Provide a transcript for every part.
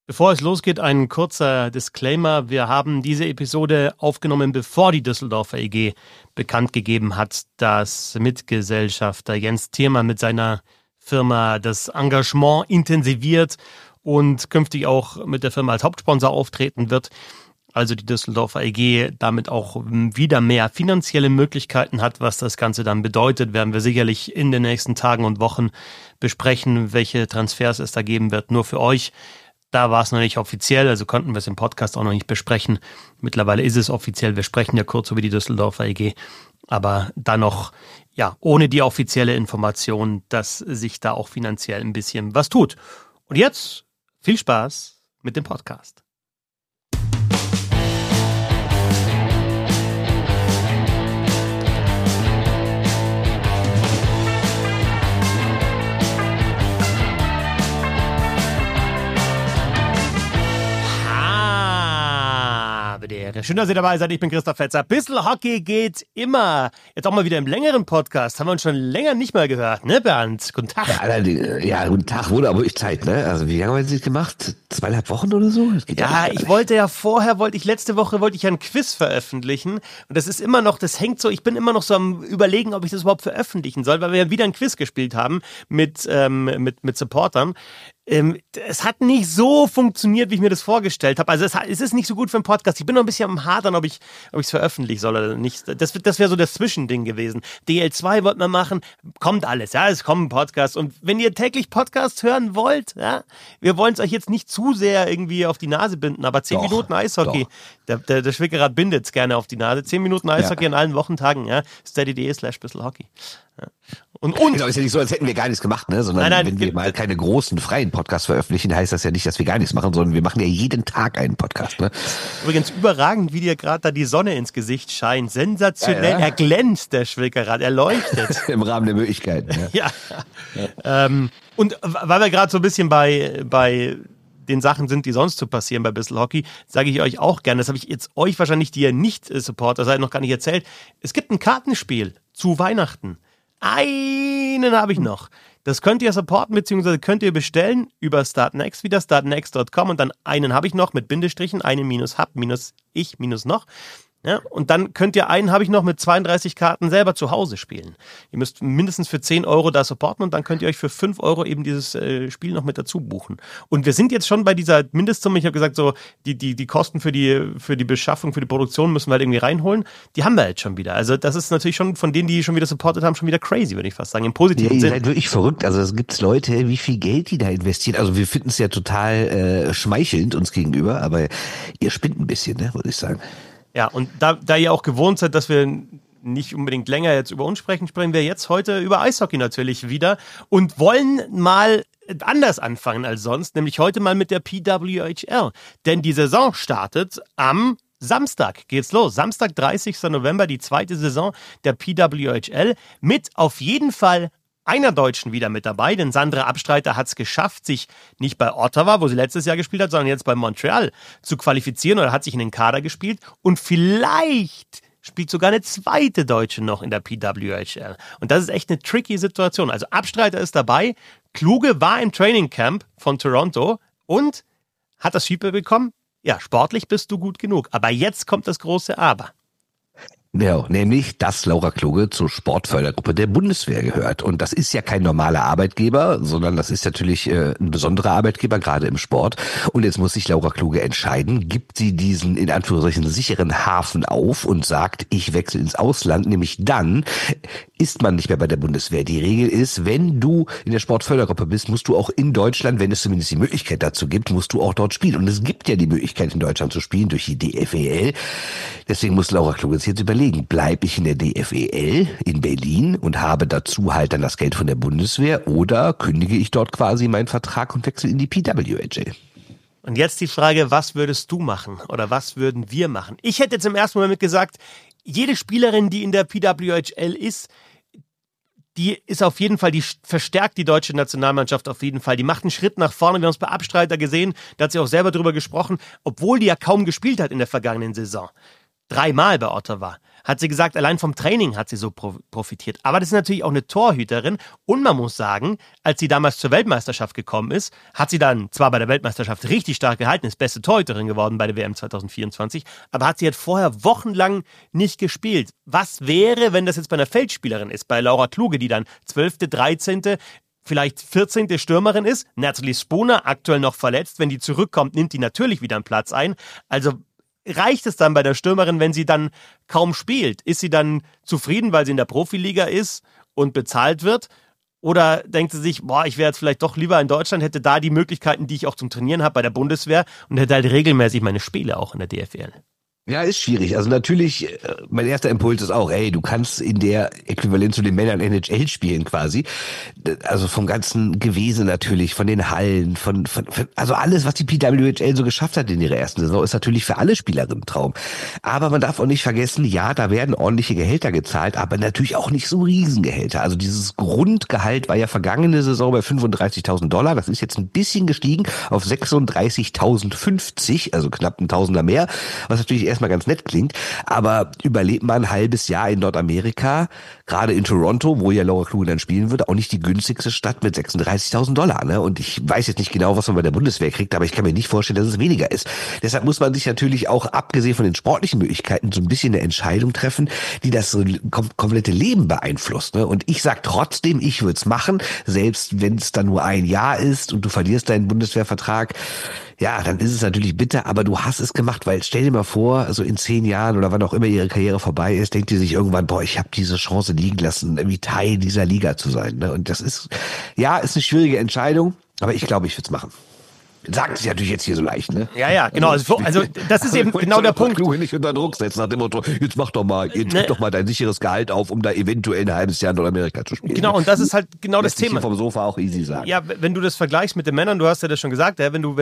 Bevor es losgeht, ein kurzer Disclaimer. Wir haben diese Episode aufgenommen, bevor die Düsseldorfer EG bekannt gegeben hat, dass Mitgesellschafter Jens Thiermann mit seiner Firma das Engagement intensiviert und künftig auch mit der Firma als Hauptsponsor auftreten wird. Also die Düsseldorfer EG damit auch wieder mehr finanzielle Möglichkeiten hat. Was das Ganze dann bedeutet, werden wir sicherlich in den nächsten Tagen und Wochen besprechen, welche Transfers es da geben wird, nur für euch. Da war es noch nicht offiziell, also konnten wir es im Podcast auch noch nicht besprechen. Mittlerweile ist es offiziell, wir sprechen ja kurz über die Düsseldorfer EG, aber dann noch, ja, ohne die offizielle Information, dass sich da auch finanziell ein bisschen was tut. Und jetzt viel Spaß mit dem Podcast. Schön, dass ihr dabei seid. Ich bin Christoph Fetzer. Bissl Hockey geht immer. Jetzt auch mal wieder im längeren Podcast. Haben wir uns schon länger nicht mehr gehört, ne, Bernd? Guten Tag. Ja, guten Tag. Wurde aber wirklich Zeit, ne? Also wie lange haben wir das gemacht? 2,5 Wochen oder so? Ja, ich wollte letzte Woche ein Quiz veröffentlichen. Und das ist immer noch, das hängt so, ich bin immer noch so am Überlegen, ob ich das überhaupt veröffentlichen soll, weil wir ja wieder ein Quiz gespielt haben mit Supportern. Es hat nicht so funktioniert, wie ich mir das vorgestellt habe. Also es ist nicht so gut für einen Podcast. Ich bin noch ein bisschen am Hadern, ob ich es veröffentlichen soll oder nicht. Das wäre so das Zwischending gewesen. DL2 wollten wir machen, kommt alles, ja, es kommen Podcasts. Und wenn ihr täglich Podcasts hören wollt, ja, wir wollen es euch jetzt nicht zu sehr irgendwie auf die Nase binden, aber 10 Minuten Eishockey, der Schwickerrad bindet es gerne auf die Nase. 10 Minuten Eishockey an allen Wochentagen, ja, steady.de/bisselhockey. Ja. Und genau, ist ja nicht so, als hätten wir gar nichts gemacht, ne? Sondern wenn wir mal keine großen freien Podcasts veröffentlichen, heißt das ja nicht, dass wir gar nichts machen, sondern wir machen ja jeden Tag einen Podcast, ne? Übrigens überragend, wie dir gerade da die Sonne ins Gesicht scheint. Sensationell, ja. Er glänzt, der Schwickerrad, er leuchtet. Im Rahmen der Möglichkeiten, ja. Und weil wir gerade so ein bisschen bei den Sachen sind, die sonst so passieren bei Bissl Hockey, sage ich euch auch gerne, das habe ich jetzt euch wahrscheinlich, die ihr nicht Supporter seid, noch gar nicht erzählt. Es gibt ein Kartenspiel zu Weihnachten. Einen habe ich noch. Das könnt ihr supporten, beziehungsweise könnt ihr bestellen über Startnext, wieder startnext.com und dann einen habe ich noch mit Bindestrichen, einen minus hab, minus ich, minus noch. Ja, und dann einen habe ich noch mit 32 Karten selber zu Hause spielen. Ihr müsst mindestens für 10 Euro da supporten und dann könnt ihr euch für 5 Euro eben dieses Spiel noch mit dazu buchen. Und wir sind jetzt schon bei dieser Mindestsumme, ich habe gesagt, so die Kosten für die Beschaffung, für die Produktion müssen wir halt irgendwie reinholen. Die haben wir jetzt schon wieder. Also das ist natürlich schon von denen, die schon wieder supportet haben, schon wieder crazy, würde ich fast sagen, im positiven Sinne. Ihr seid wirklich verrückt. Also es gibt Leute, wie viel Geld die da investieren. Also wir finden es ja total schmeichelnd uns gegenüber, aber ihr spinnt ein bisschen, ne, würde ich sagen. Ja, und da ihr auch gewohnt seid, dass wir nicht unbedingt länger jetzt über uns sprechen, sprechen wir jetzt heute über Eishockey natürlich wieder und wollen mal anders anfangen als sonst, nämlich heute mal mit der PWHL. Denn die Saison startet am Samstag. Geht's los. Samstag, 30. November, die zweite Saison der PWHL mit auf jeden Fall einer Deutschen wieder mit dabei, denn Sandra Abstreiter hat es geschafft, sich nicht bei Ottawa, wo sie letztes Jahr gespielt hat, sondern jetzt bei Montreal zu qualifizieren oder hat sich in den Kader gespielt und vielleicht spielt sogar eine zweite Deutsche noch in der PWHL. Und das ist echt eine tricky Situation. Also Abstreiter ist dabei, Kluge war im Training Camp von Toronto und hat das Feedback bekommen, ja, sportlich bist du gut genug, aber jetzt kommt das große Aber. Ja, nämlich, dass Laura Kluge zur Sportfördergruppe der Bundeswehr gehört. Und das ist ja kein normaler Arbeitgeber, sondern das ist natürlich ein besonderer Arbeitgeber, gerade im Sport. Und jetzt muss sich Laura Kluge entscheiden, gibt sie diesen, in Anführungszeichen, sicheren Hafen auf und sagt, ich wechsle ins Ausland. Nämlich dann ist man nicht mehr bei der Bundeswehr. Die Regel ist, wenn du in der Sportfördergruppe bist, musst du auch in Deutschland, wenn es zumindest die Möglichkeit dazu gibt, musst du auch dort spielen. Und es gibt ja die Möglichkeit, in Deutschland zu spielen durch die DFEL. Deswegen muss Laura Kluge jetzt überlegen, bleibe ich in der DFEL in Berlin und habe dazu halt dann das Geld von der Bundeswehr oder kündige ich dort quasi meinen Vertrag und wechsle in die PWHL? Und jetzt die Frage, was würdest du machen oder was würden wir machen? Ich hätte jetzt im ersten Moment gesagt, jede Spielerin, die in der PWHL ist, die ist auf jeden Fall, die verstärkt die deutsche Nationalmannschaft auf jeden Fall. Die macht einen Schritt nach vorne. Wir haben es bei Abstreiter gesehen, da hat sie auch selber drüber gesprochen, obwohl die ja kaum gespielt hat in der vergangenen Saison. 3-mal bei Ottawa. Hat sie gesagt, allein vom Training hat sie so profitiert. Aber das ist natürlich auch eine Torhüterin. Und man muss sagen, als sie damals zur Weltmeisterschaft gekommen ist, hat sie dann zwar bei der Weltmeisterschaft richtig stark gehalten, ist beste Torhüterin geworden bei der WM 2024, aber hat sie halt vorher wochenlang nicht gespielt. Was wäre, wenn das jetzt bei einer Feldspielerin ist, bei Laura Kluge, die dann 12., 13., vielleicht 14. Stürmerin ist? Natalie Spooner, aktuell noch verletzt. Wenn die zurückkommt, nimmt die natürlich wieder einen Platz ein. Also reicht es dann bei der Stürmerin, wenn sie dann kaum spielt? Ist sie dann zufrieden, weil sie in der Profiliga ist und bezahlt wird? Oder denkt sie sich, ich wäre jetzt vielleicht doch lieber in Deutschland, hätte da die Möglichkeiten, die ich auch zum Trainieren habe bei der Bundeswehr und hätte halt regelmäßig meine Spiele auch in der DFL? Ja, ist schwierig. Also natürlich, mein erster Impuls ist auch, du kannst in der Äquivalent zu den Männern NHL spielen quasi. Also vom ganzen Gewesen natürlich, von den Hallen, also alles, was die PWHL so geschafft hat in ihrer ersten Saison, ist natürlich für alle Spielerinnen ein Traum. Aber man darf auch nicht vergessen, ja, da werden ordentliche Gehälter gezahlt, aber natürlich auch nicht so Riesengehälter. Also dieses Grundgehalt war ja vergangene Saison bei $35.000. Das ist jetzt ein bisschen gestiegen auf 36.050, also knapp ein Tausender mehr, was natürlich erstmal ganz nett klingt, aber überlebt man ein halbes Jahr in Nordamerika, gerade in Toronto, wo ja Laura Kluge dann spielen wird, auch nicht die günstigste Stadt mit $36.000, ne? Und ich weiß jetzt nicht genau, was man bei der Bundeswehr kriegt, aber ich kann mir nicht vorstellen, dass es weniger ist. Deshalb muss man sich natürlich auch, abgesehen von den sportlichen Möglichkeiten, so ein bisschen eine Entscheidung treffen, die das komplette Leben beeinflusst, ne? Und ich sag trotzdem, ich würde es machen, selbst wenn es dann nur ein Jahr ist und du verlierst deinen Bundeswehrvertrag. Ja, dann ist es natürlich bitter, aber du hast es gemacht, weil stell dir mal vor, also in 10 Jahren oder wann auch immer ihre Karriere vorbei ist, denkt die sich irgendwann, ich habe diese Chance liegen lassen, irgendwie Teil dieser Liga zu sein, ne? Und das ist eine schwierige Entscheidung, aber ich glaube, ich würde es machen. Sagt sich natürlich jetzt hier so leicht, ne? Ja, genau. Also das ist eben genau der Punkt. Kluge nicht unter Druck setzen nach dem Motto, jetzt gib doch mal dein sicheres Gehalt auf, um da eventuell ein halbes Jahr in Nordamerika zu spielen. Genau, und das ist halt genau das Thema. Vom Sofa auch easy sagen. Ja, wenn du das vergleichst mit den Männern, du hast ja das schon gesagt, wenn du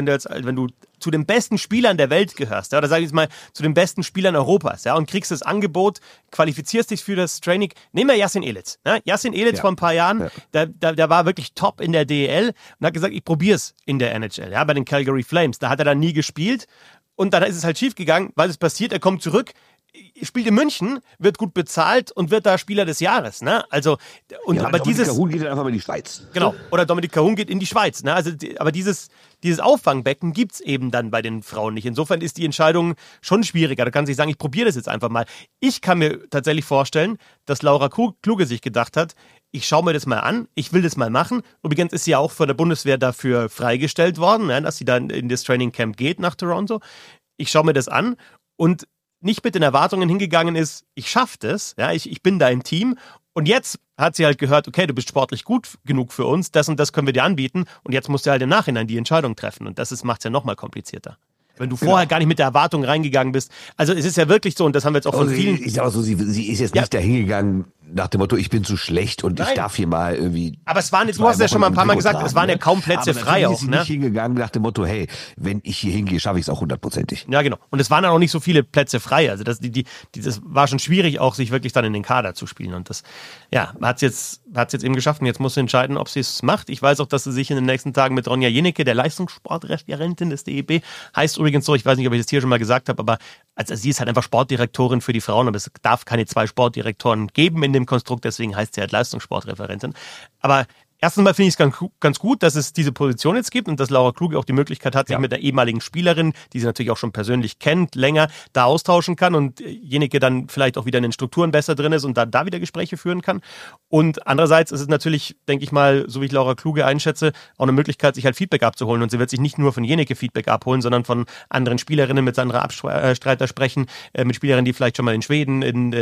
zu den besten Spielern der Welt gehörst, oder sag ich jetzt mal, zu den besten Spielern Europas, und kriegst das Angebot, qualifizierst dich für das Training, nehmen wir Yassin Elitz. Yassin Elitz vor ein paar Jahren, der war wirklich top in der DEL und hat gesagt, ich probier's in der NHL, bei den Calgary Flames. Da hat er dann nie gespielt und dann ist es halt schief gegangen, weil es passiert, er kommt zurück, spielt in München, wird gut bezahlt und wird da Spieler des Jahres, ne? Also aber Dominik Cahun geht dann einfach mal in die Schweiz. Genau, oder Dominik Cahun geht in die Schweiz, ne? Also aber dieses Auffangbecken gibt's eben dann bei den Frauen nicht. Insofern ist die Entscheidung schon schwieriger. Da kann sich sagen, ich probiere das jetzt einfach mal. Ich kann mir tatsächlich vorstellen, dass Laura Kluge sich gedacht hat, ich schaue mir das mal an, ich will das mal machen. Übrigens ist sie ja auch von der Bundeswehr dafür freigestellt worden, ne, dass sie dann in das Training Camp geht nach Toronto. Ich schaue mir das an und nicht mit den Erwartungen hingegangen ist, ich schaffe das, ich bin da im Team. Und jetzt hat sie halt gehört, okay, du bist sportlich gut genug für uns, das und das können wir dir anbieten. Und jetzt musst du halt im Nachhinein die Entscheidung treffen. Und das macht es ja nochmal komplizierter. Wenn du vorher gar nicht mit der Erwartung reingegangen bist. Also es ist ja wirklich so, und das haben wir jetzt auch von vielen... Ich sag mal so, sie ist jetzt nicht dahingegangen nach dem Motto, ich bin zu schlecht und ich darf hier mal irgendwie... Aber es waren, du hast ja schon mal ein paar Mal gesagt, es waren ja kaum Plätze frei auch. Ist sie nicht hingegangen nach dem Motto, hey, wenn ich hier hingehe, schaffe ich es auch 100%ig. Ja, genau. Und es waren dann auch nicht so viele Plätze frei. Also das war schon schwierig, auch sich wirklich dann in den Kader zu spielen. Und das, hat es jetzt eben geschafft. Und jetzt muss sie entscheiden, ob sie es macht. Ich weiß auch, dass sie sich in den nächsten Tagen mit Ronja Jenecke, der Leistungssportreferentin des DEB, heißt übrigens so, ich weiß nicht, ob ich das hier schon mal gesagt habe, aber also sie ist halt einfach Sportdirektorin für die Frauen, aber es darf keine 2 Sportdirektoren geben in dem Konstrukt, deswegen heißt sie halt Leistungssportreferentin. Aber erstens mal finde ich es ganz gut, dass es diese Position jetzt gibt und dass Laura Kluge auch die Möglichkeit hat, sich mit der ehemaligen Spielerin, die sie natürlich auch schon persönlich kennt, länger da austauschen kann und jenige dann vielleicht auch wieder in den Strukturen besser drin ist und da wieder Gespräche führen kann. Und andererseits ist es natürlich, denke ich mal, so wie ich Laura Kluge einschätze, auch eine Möglichkeit, sich halt Feedback abzuholen. Und sie wird sich nicht nur von Jenike Feedback abholen, sondern von anderen Spielerinnen mit Sandra Abstreiter sprechen, mit Spielerinnen, die vielleicht schon mal in Schweden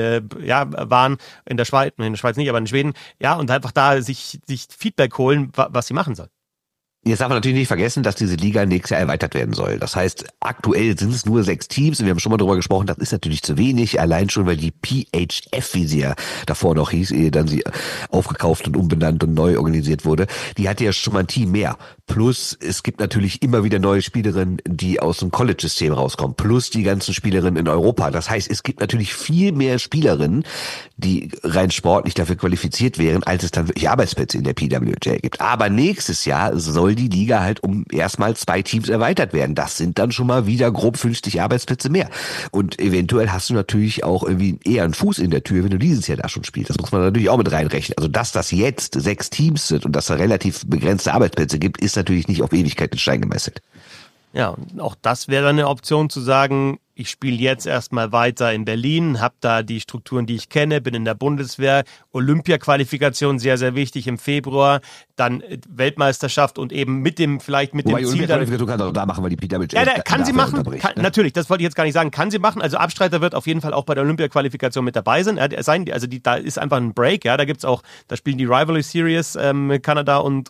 waren, in der Schweiz nicht, aber in Schweden, und einfach da sich Feedback holen, was sie machen soll. Jetzt darf man natürlich nicht vergessen, dass diese Liga nächstes Jahr erweitert werden soll. Das heißt, aktuell sind es nur 6 Teams. Wir haben schon mal darüber gesprochen, das ist natürlich zu wenig. Allein schon, weil die PHF, wie sie ja davor noch hieß, ehe dann sie aufgekauft und umbenannt und neu organisiert wurde, die hatte ja schon mal ein Team mehr. Plus, es gibt natürlich immer wieder neue Spielerinnen, die aus dem College-System rauskommen. Plus die ganzen Spielerinnen in Europa. Das heißt, es gibt natürlich viel mehr Spielerinnen, die rein sportlich dafür qualifiziert wären, als es dann wirklich Arbeitsplätze in der PWHL gibt. Aber nächstes Jahr soll soll die Liga halt um erstmal 2 Teams erweitert werden. Das sind dann schon mal wieder grob 50 Arbeitsplätze mehr. Und eventuell hast du natürlich auch irgendwie eher einen Fuß in der Tür, wenn du dieses Jahr da schon spielst. Das muss man natürlich auch mit reinrechnen. Also dass das jetzt 6 Teams sind und dass da relativ begrenzte Arbeitsplätze gibt, ist natürlich nicht auf Ewigkeit in Stein gemeißelt. Ja, und auch das wäre eine Option zu sagen, ich spiele jetzt erstmal weiter in Berlin, habe da die Strukturen, die ich kenne, bin in der Bundeswehr, Olympia-Qualifikation sehr, sehr wichtig im Februar, dann Weltmeisterschaft und eben mit dem Ziel dann... Olympia-Qualifikation kann auch da machen, weil die PWJ... Ja, kann sie machen, natürlich, das wollte ich jetzt gar nicht sagen, kann sie machen, also Abstreiter wird auf jeden Fall auch bei der Olympia-Qualifikation mit dabei sein, also da ist einfach ein Break, ja, da gibt's auch, da spielen die Rivalry Series, Kanada und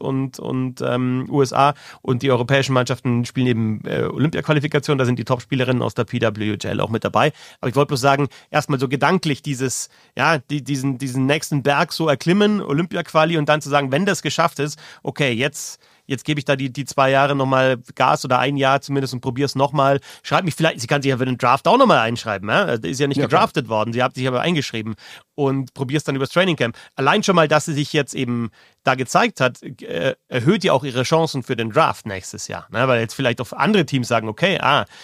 USA und die europäischen Mannschaften spielen eben Olympia-Qualifikation, da sind die Top-Spielerinnen aus der PWJ auch mit dabei. Aber ich wollte bloß sagen, erstmal so gedanklich diesen nächsten Berg so erklimmen, Olympia-Quali und dann zu sagen, wenn das geschafft ist, okay, jetzt gebe ich da die 2 Jahre nochmal Gas oder 1 Jahr zumindest und probiere es nochmal. Schreib mich vielleicht, sie kann sich ja für den Draft auch nochmal einschreiben. Ja? Ist ja nicht gedraftet worden, sie hat sich aber eingeschrieben und probiere es dann übers Trainingcamp. Allein schon mal, dass sie sich jetzt eben da gezeigt hat, erhöht ja auch ihre Chancen für den Draft nächstes Jahr. Ne? Weil jetzt vielleicht auch andere Teams sagen, okay,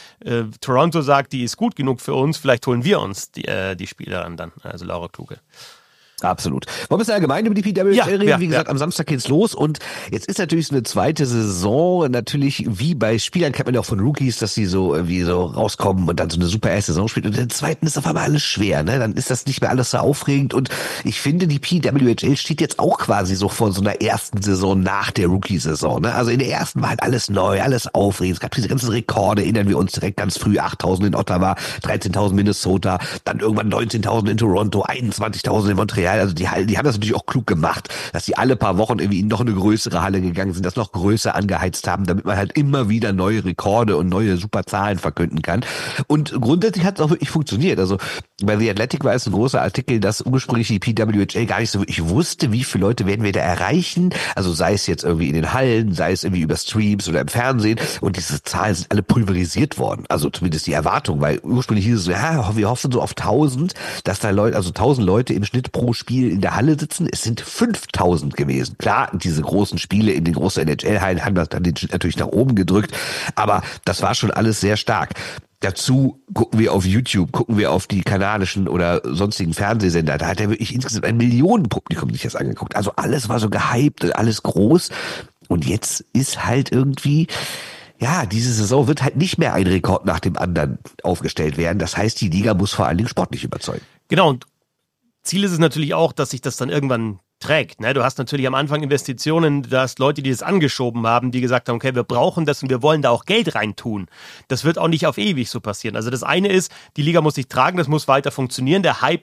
Toronto sagt, die ist gut genug für uns, vielleicht holen wir uns die Spielerin dann, also Laura Kluge. Absolut. Wollen wir es allgemein über die PWJ reden? Wie gesagt, am Samstag geht's los und jetzt ist natürlich so eine zweite Saison, natürlich wie bei Spielern kennt man ja auch von Rookies, dass sie so irgendwie so rauskommen und dann so eine super erste Saison spielen und in der zweiten ist auf einmal alles schwer, ne? Dann ist das nicht mehr alles so aufregend und ich finde, die PWJ steht jetzt auch quasi so vor so einer ersten Saison nach der Rookie-Saison, ne? Also in der ersten war halt alles neu, alles aufregend, es gab diese ganzen Rekorde, erinnern wir uns direkt ganz früh, 8.000 in Ottawa, 13.000 Minnesota, dann irgendwann 19.000 in Toronto, 21.000 in Montreal. Also die haben das natürlich auch klug gemacht, dass sie alle paar Wochen irgendwie in noch eine größere Halle gegangen sind, das noch größer angeheizt haben, damit man halt immer wieder neue Rekorde und neue super Zahlen verkünden kann. Und grundsätzlich hat es auch wirklich funktioniert. Also bei The Athletic war es ein großer Artikel, dass ursprünglich die PWJ gar nicht so wirklich wusste, wie viele Leute werden wir da erreichen. Also sei es jetzt irgendwie in den Hallen, sei es irgendwie über Streams oder im Fernsehen. Und diese Zahlen sind alle pulverisiert worden. Also zumindest die Erwartung, weil ursprünglich hieß es so, ja, wir hoffen so auf 1.000, dass da Leute, also 1.000 Leute im Schnitt pro Spiel in der Halle sitzen. Es sind 5.000 gewesen. Klar, diese großen Spiele in den großen NHL-Hallen haben das dann den Schnitt natürlich nach oben gedrückt, aber das war schon alles sehr stark. Dazu gucken wir auf YouTube, gucken wir auf die kanadischen oder sonstigen Fernsehsender. Da hat er wirklich insgesamt 1 Millionenpublikum sich das angeguckt. Also alles war so gehypt, alles groß. Und jetzt ist halt irgendwie, ja, diese Saison wird halt nicht mehr ein Rekord nach dem anderen aufgestellt werden. Das heißt, die Liga muss vor allen Dingen sportlich überzeugen. Genau, und Ziel ist es natürlich auch, dass sich das dann irgendwann trägt. Ne? Du hast natürlich am Anfang Investitionen, du hast Leute, die das angeschoben haben, die gesagt haben, okay, wir brauchen das und wir wollen da auch Geld reintun. Das wird auch nicht auf ewig so passieren. Also das eine ist, die Liga muss sich tragen, das muss weiter funktionieren. Der Hype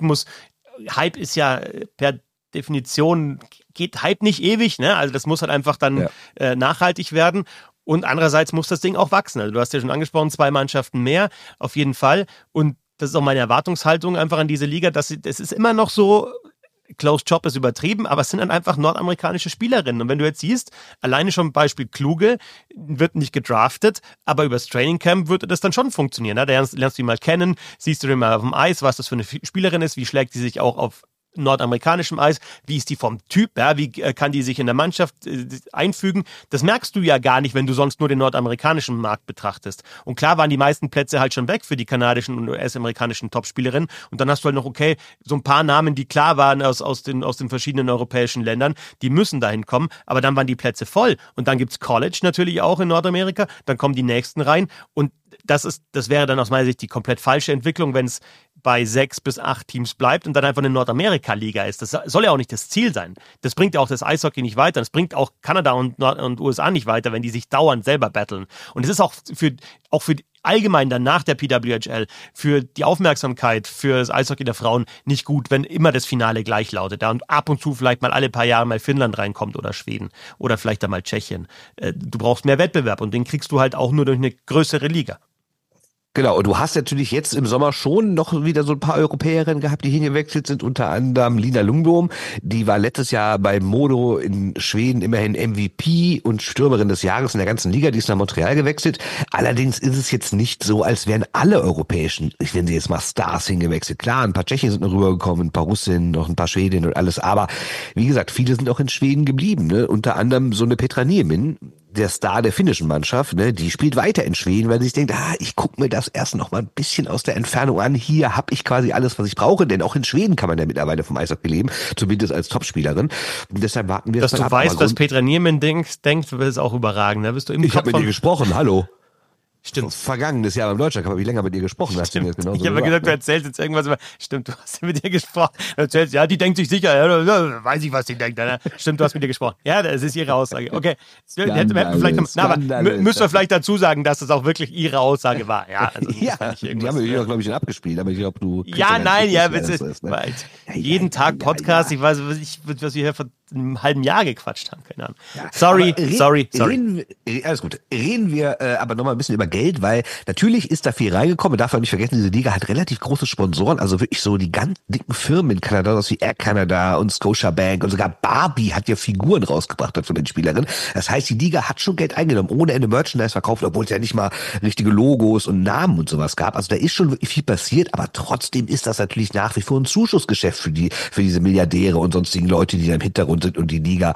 ist ja per Definition, geht Hype nicht ewig, ne? Also das muss halt einfach dann nachhaltig werden. Und andererseits muss das Ding auch wachsen. Also du hast ja schon angesprochen, 2 Mannschaften mehr, auf jeden Fall. Und das ist auch meine Erwartungshaltung einfach an diese Liga, dass es ist immer noch so, Closed Job ist übertrieben, aber es sind dann einfach nordamerikanische Spielerinnen. Und wenn du jetzt siehst, alleine schon Beispiel Kluge, wird nicht gedraftet, aber übers Training Camp würde das dann schon funktionieren. Da lernst du die mal kennen, siehst du die mal auf dem Eis, was das für eine Spielerin ist, wie schlägt die sich auch auf nordamerikanischem Eis, wie ist die vom Typ, ja, wie kann die sich in der Mannschaft einfügen, das merkst du ja gar nicht, wenn du sonst nur den nordamerikanischen Markt betrachtest. Und klar waren die meisten Plätze halt schon weg für die kanadischen und US-amerikanischen Topspielerinnen und dann hast du halt noch, okay, so ein paar Namen, die klar waren aus den verschiedenen europäischen Ländern, die müssen dahin kommen, aber dann waren die Plätze voll und dann gibt's College natürlich auch in Nordamerika, dann kommen die nächsten rein und das wäre dann aus meiner Sicht die komplett falsche Entwicklung, wenn es bei 6 bis 8 Teams bleibt und dann einfach eine Nordamerika-Liga ist. Das soll ja auch nicht das Ziel sein. Das bringt ja auch das Eishockey nicht weiter. Das bringt auch Kanada und USA nicht weiter, wenn die sich dauernd selber battlen. Und es ist auch für allgemein dann nach der PWHL, für die Aufmerksamkeit für das Eishockey der Frauen nicht gut, wenn immer das Finale gleich lautet. Ja, und ab und zu vielleicht mal alle paar Jahre mal Finnland reinkommt oder Schweden oder vielleicht dann mal Tschechien. Du brauchst mehr Wettbewerb und den kriegst du halt auch nur durch eine größere Liga. Genau, und du hast natürlich jetzt im Sommer schon noch wieder so ein paar Europäerinnen gehabt, die hingewechselt sind, unter anderem Lina Lundblom, die war letztes Jahr bei Modo in Schweden immerhin MVP und Stürmerin des Jahres in der ganzen Liga, die ist nach Montreal gewechselt. Allerdings ist es jetzt nicht so, als wären alle europäischen, ich nenne sie jetzt mal Stars, hingewechselt. Klar, ein paar Tschechen sind noch rübergekommen, ein paar Russinnen, noch ein paar Schwedinnen und alles, aber wie gesagt, viele sind auch in Schweden geblieben, ne? Unter anderem so eine Petra Niemin, der Star der finnischen Mannschaft, ne, die spielt weiter in Schweden, weil sie sich denkt, ich gucke mir das erst noch mal ein bisschen aus der Entfernung an. Hier habe ich quasi alles, was ich brauche, denn auch in Schweden kann man ja mittlerweile vom Eishockey leben, zumindest als Topspielerin. Und deshalb warten wir dass jetzt du ab. weißt, was Petra Niemann denkt, ist auch überragend. Da bist du im Ich Kopf habe mit dir gesprochen, hallo. Stimmt. Vergangenes Jahr beim Deutschland habe ich länger mit dir gesprochen. Stimmt. Ich habe gesagt, du erzählst jetzt irgendwas über. Stimmt, du hast mit dir gesprochen. Du erzählst, ja, die denkt sich sicher, ja, weiß ich, was die denkt. Stimmt, du hast mit dir gesprochen. Ja, das ist ihre Aussage. Okay. Müssen wir vielleicht dazu sagen, dass das auch wirklich ihre Aussage war. Ja, also die haben wir, glaube ich, schon abgespielt, aber ich glaube, du. Jeden Tag Podcast, ich weiß, was wir hier vor einem halben Jahr gequatscht haben, keine Ahnung. Ja. Sorry. Alles gut. Reden wir aber nochmal ein bisschen über Geld, weil natürlich ist da viel reingekommen. Darf man nicht vergessen, diese Liga hat relativ große Sponsoren, also wirklich so die ganz dicken Firmen in Kanada, das wie Air Canada und Scotiabank und sogar Barbie hat ja Figuren rausgebracht von den Spielerinnen. Das heißt, die Liga hat schon Geld eingenommen, ohne Ende Merchandise verkauft, obwohl es ja nicht mal richtige Logos und Namen und sowas gab. Also da ist schon wirklich viel passiert, aber trotzdem ist das natürlich nach wie vor ein Zuschussgeschäft für diese Milliardäre und sonstigen Leute, die da im Hintergrund sind und die Liga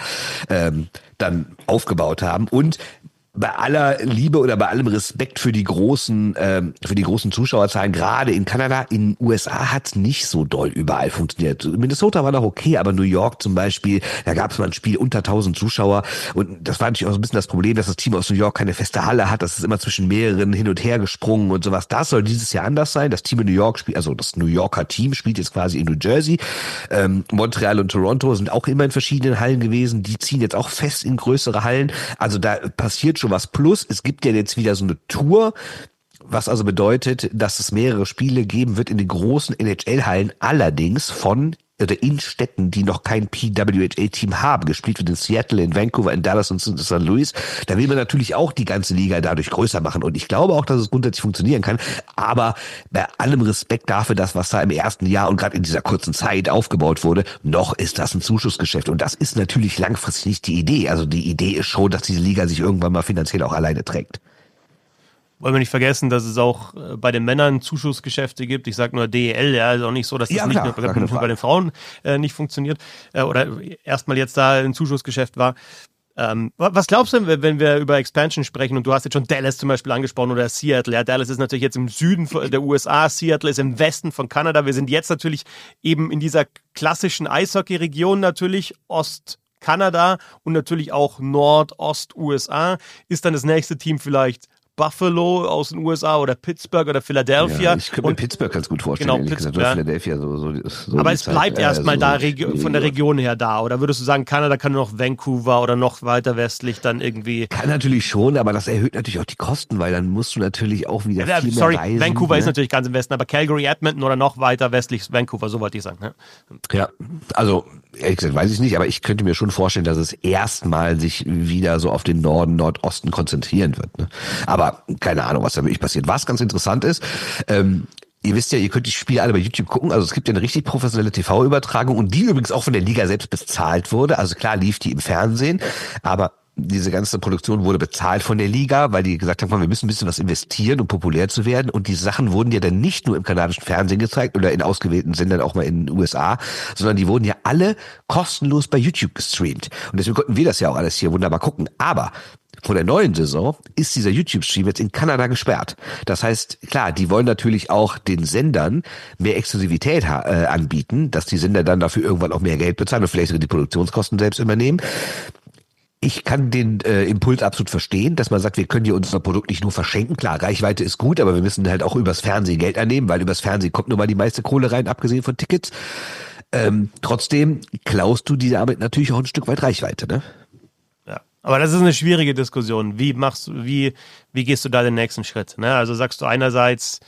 dann aufgebaut haben. Und bei aller Liebe oder bei allem Respekt für die großen Zuschauerzahlen, gerade in Kanada, in den USA hat es nicht so doll überall funktioniert. Minnesota war noch okay, aber New York zum Beispiel, da gab es mal ein Spiel unter 1000 Zuschauer und das war natürlich auch so ein bisschen das Problem, dass das Team aus New York keine feste Halle hat, das ist immer zwischen mehreren hin und her gesprungen und sowas. Das soll dieses Jahr anders sein. Das Team in New York spielt, also das New Yorker Team spielt jetzt quasi in New Jersey. Montreal und Toronto sind auch immer in verschiedenen Hallen gewesen, die ziehen jetzt auch fest in größere Hallen. Also da passiert schon was. Plus, es gibt ja jetzt wieder so eine Tour, was also bedeutet, dass es mehrere Spiele geben wird in den großen NHL-Hallen, allerdings in Städten, die noch kein PWHA-Team haben. Gespielt wird in Seattle, in Vancouver, in Dallas und St. Louis. Da will man natürlich auch die ganze Liga dadurch größer machen. Und ich glaube auch, dass es grundsätzlich funktionieren kann. Aber bei allem Respekt dafür, was da im ersten Jahr und gerade in dieser kurzen Zeit aufgebaut wurde, noch ist das ein Zuschussgeschäft. Und das ist natürlich langfristig nicht die Idee. Also die Idee ist schon, dass diese Liga sich irgendwann mal finanziell auch alleine trägt. Wollen wir nicht vergessen, dass es auch bei den Männern Zuschussgeschäfte gibt. Ich sage nur DEL, ja, ist auch nicht so, dass das nicht nur bei den Frauen nicht funktioniert oder erstmal jetzt da ein Zuschussgeschäft war. Was glaubst du, wenn wir über Expansion sprechen und du hast jetzt schon Dallas zum Beispiel angesprochen oder Seattle. Ja, Dallas ist natürlich jetzt im Süden der USA, Seattle ist im Westen von Kanada. Wir sind jetzt natürlich eben in dieser klassischen Eishockey-Region natürlich, Ostkanada und natürlich auch Nordost-USA. Ist dann das nächste Team vielleicht Buffalo aus den USA oder Pittsburgh oder Philadelphia. Ja, ich könnte mir Pittsburgh ganz gut vorstellen. Genau, Pittsburgh. Philadelphia so aber es bleibt erstmal von der Region her da. Oder würdest du sagen, Kanada kann nur noch Vancouver oder noch weiter westlich dann irgendwie? Kann natürlich schon, aber das erhöht natürlich auch die Kosten, weil dann musst du natürlich auch wieder viel mehr reisen. Vancouver ist natürlich ganz im Westen, aber Calgary, Edmonton oder noch weiter westlich Vancouver, so wollte ich sagen. Ne? Ja, also ehrlich gesagt weiß ich nicht, aber ich könnte mir schon vorstellen, dass es erstmal sich wieder so auf den Norden, Nordosten konzentrieren wird. Ne? Aber keine Ahnung, was da wirklich passiert. Was ganz interessant ist, ihr wisst ja, ihr könnt die Spiele alle bei YouTube gucken. Also es gibt ja eine richtig professionelle TV-Übertragung und die übrigens auch von der Liga selbst bezahlt wurde. Also klar lief die im Fernsehen, aber diese ganze Produktion wurde bezahlt von der Liga, weil die gesagt haben, wir müssen ein bisschen was investieren, um populär zu werden. Und die Sachen wurden ja dann nicht nur im kanadischen Fernsehen gezeigt oder in ausgewählten Sendern auch mal in den USA, sondern die wurden ja alle kostenlos bei YouTube gestreamt. Und deswegen konnten wir das ja auch alles hier wunderbar gucken. Aber vor der neuen Saison ist dieser YouTube-Stream jetzt in Kanada gesperrt. Das heißt, klar, die wollen natürlich auch den Sendern mehr Exklusivität anbieten, dass die Sender dann dafür irgendwann auch mehr Geld bezahlen und vielleicht sogar die Produktionskosten selbst übernehmen. Ich kann den Impuls absolut verstehen, dass man sagt, wir können hier unser Produkt nicht nur verschenken. Klar, Reichweite ist gut, aber wir müssen halt auch übers Fernsehen Geld annehmen, weil übers Fernsehen kommt nun mal die meiste Kohle rein, abgesehen von Tickets. Trotzdem klaust du dir damit natürlich auch ein Stück weit Reichweite, ne? Aber das ist eine schwierige Diskussion. Wie gehst du da den nächsten Schritt? Ne? Also sagst du einerseits,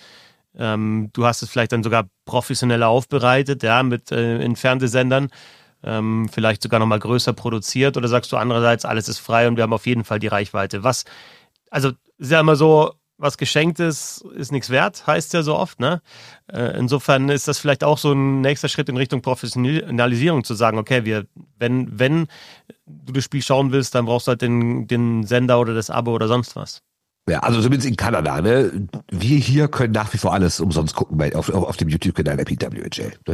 du hast es vielleicht dann sogar professioneller aufbereitet, ja, in Fernsehsendern, vielleicht sogar nochmal größer produziert, oder sagst du andererseits, alles ist frei und wir haben auf jeden Fall die Reichweite. Also ist ja immer so, was geschenkt ist nichts wert, heißt ja so oft, ne? Insofern ist das vielleicht auch so ein nächster Schritt in Richtung Professionalisierung, zu sagen, okay, wenn du das Spiel schauen willst, dann brauchst du halt den Sender oder das Abo oder sonst was. Ja, also zumindest in Kanada, ne? Wir hier können nach wie vor alles umsonst gucken auf dem YouTube-Kanal der PWHL, ne?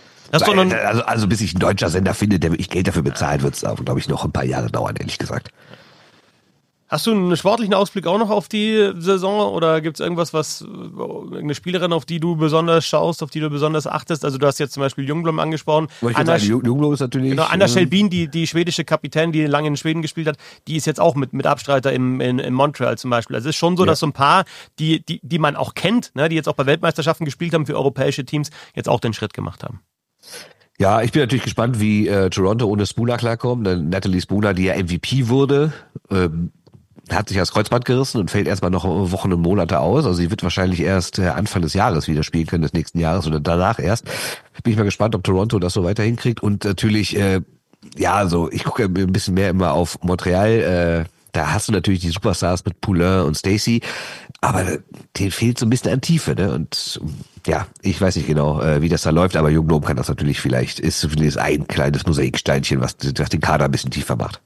Also bis sich ein deutscher Sender findet, der wirklich Geld dafür bezahlt, wird es auch, glaube ich, noch ein paar Jahre dauern, ehrlich gesagt. Hast du einen sportlichen Ausblick auch noch auf die Saison oder gibt es irgendwas, irgendeine Spielerin, auf die du besonders schaust, auf die du besonders achtest? Also du hast jetzt zum Beispiel Ljungblom angesprochen. Ljungblom ist natürlich... Genau, Anna Schelbin, die schwedische Kapitän, die lange in Schweden gespielt hat, die ist jetzt auch mit Abstreiter in Montreal zum Beispiel. Also es ist schon so, dass so ein paar, die man auch kennt, ne, die jetzt auch bei Weltmeisterschaften gespielt haben für europäische Teams, jetzt auch den Schritt gemacht haben. Ja, ich bin natürlich gespannt, wie Toronto ohne Spooner klarkommt. Natalie Spooner, die ja MVP wurde, hat sich das Kreuzband gerissen und fällt erstmal noch Wochen und Monate aus. Also sie wird wahrscheinlich erst Anfang des Jahres wieder spielen können, des nächsten Jahres oder danach erst. Bin ich mal gespannt, ob Toronto das so weiter hinkriegt. Und natürlich, ich gucke ein bisschen mehr immer auf Montreal. Da hast du natürlich die Superstars mit Poulin und Stacey, aber denen fehlt so ein bisschen an Tiefe, ne? Und ja, ich weiß nicht genau, wie das da läuft, aber Ljungblom kann das natürlich ist zumindest ein kleines Mosaiksteinchen, was den Kader ein bisschen tiefer macht.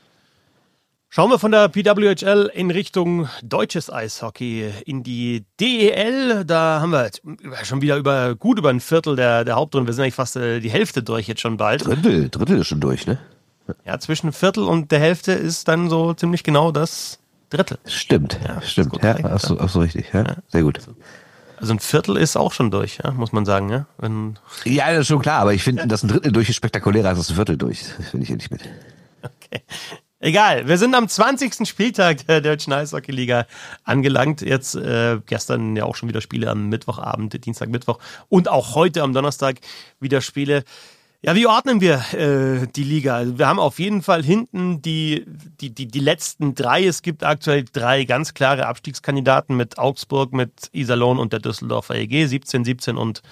Schauen wir von der PWHL in Richtung deutsches Eishockey in die DEL. Da haben wir schon wieder gut über ein Viertel der Hauptrunde. Wir sind eigentlich fast die Hälfte durch jetzt schon bald. Drittel ist schon durch, ne? Ja, zwischen Viertel und der Hälfte ist dann so ziemlich genau das Drittel. Stimmt. Ja, auch so richtig. Ja, sehr gut. Also ein Viertel ist auch schon durch, ja, muss man sagen. Ja, ja, das ist schon klar, aber ich finde, dass ein Drittel durch ist spektakulärer als ein Viertel durch. Das finde ich ja nicht mit. Okay. Egal, wir sind am 20. Spieltag der Deutschen Eishockey-Liga angelangt. Jetzt gestern ja auch schon wieder Spiele am Mittwochabend, Dienstag, Mittwoch und auch heute am Donnerstag wieder Spiele. Ja, wie ordnen wir die Liga? Also wir haben auf jeden Fall hinten die letzten drei. Es gibt aktuell 3 ganz klare Abstiegskandidaten mit Augsburg, mit Iserlohn und der Düsseldorfer EG. 17 und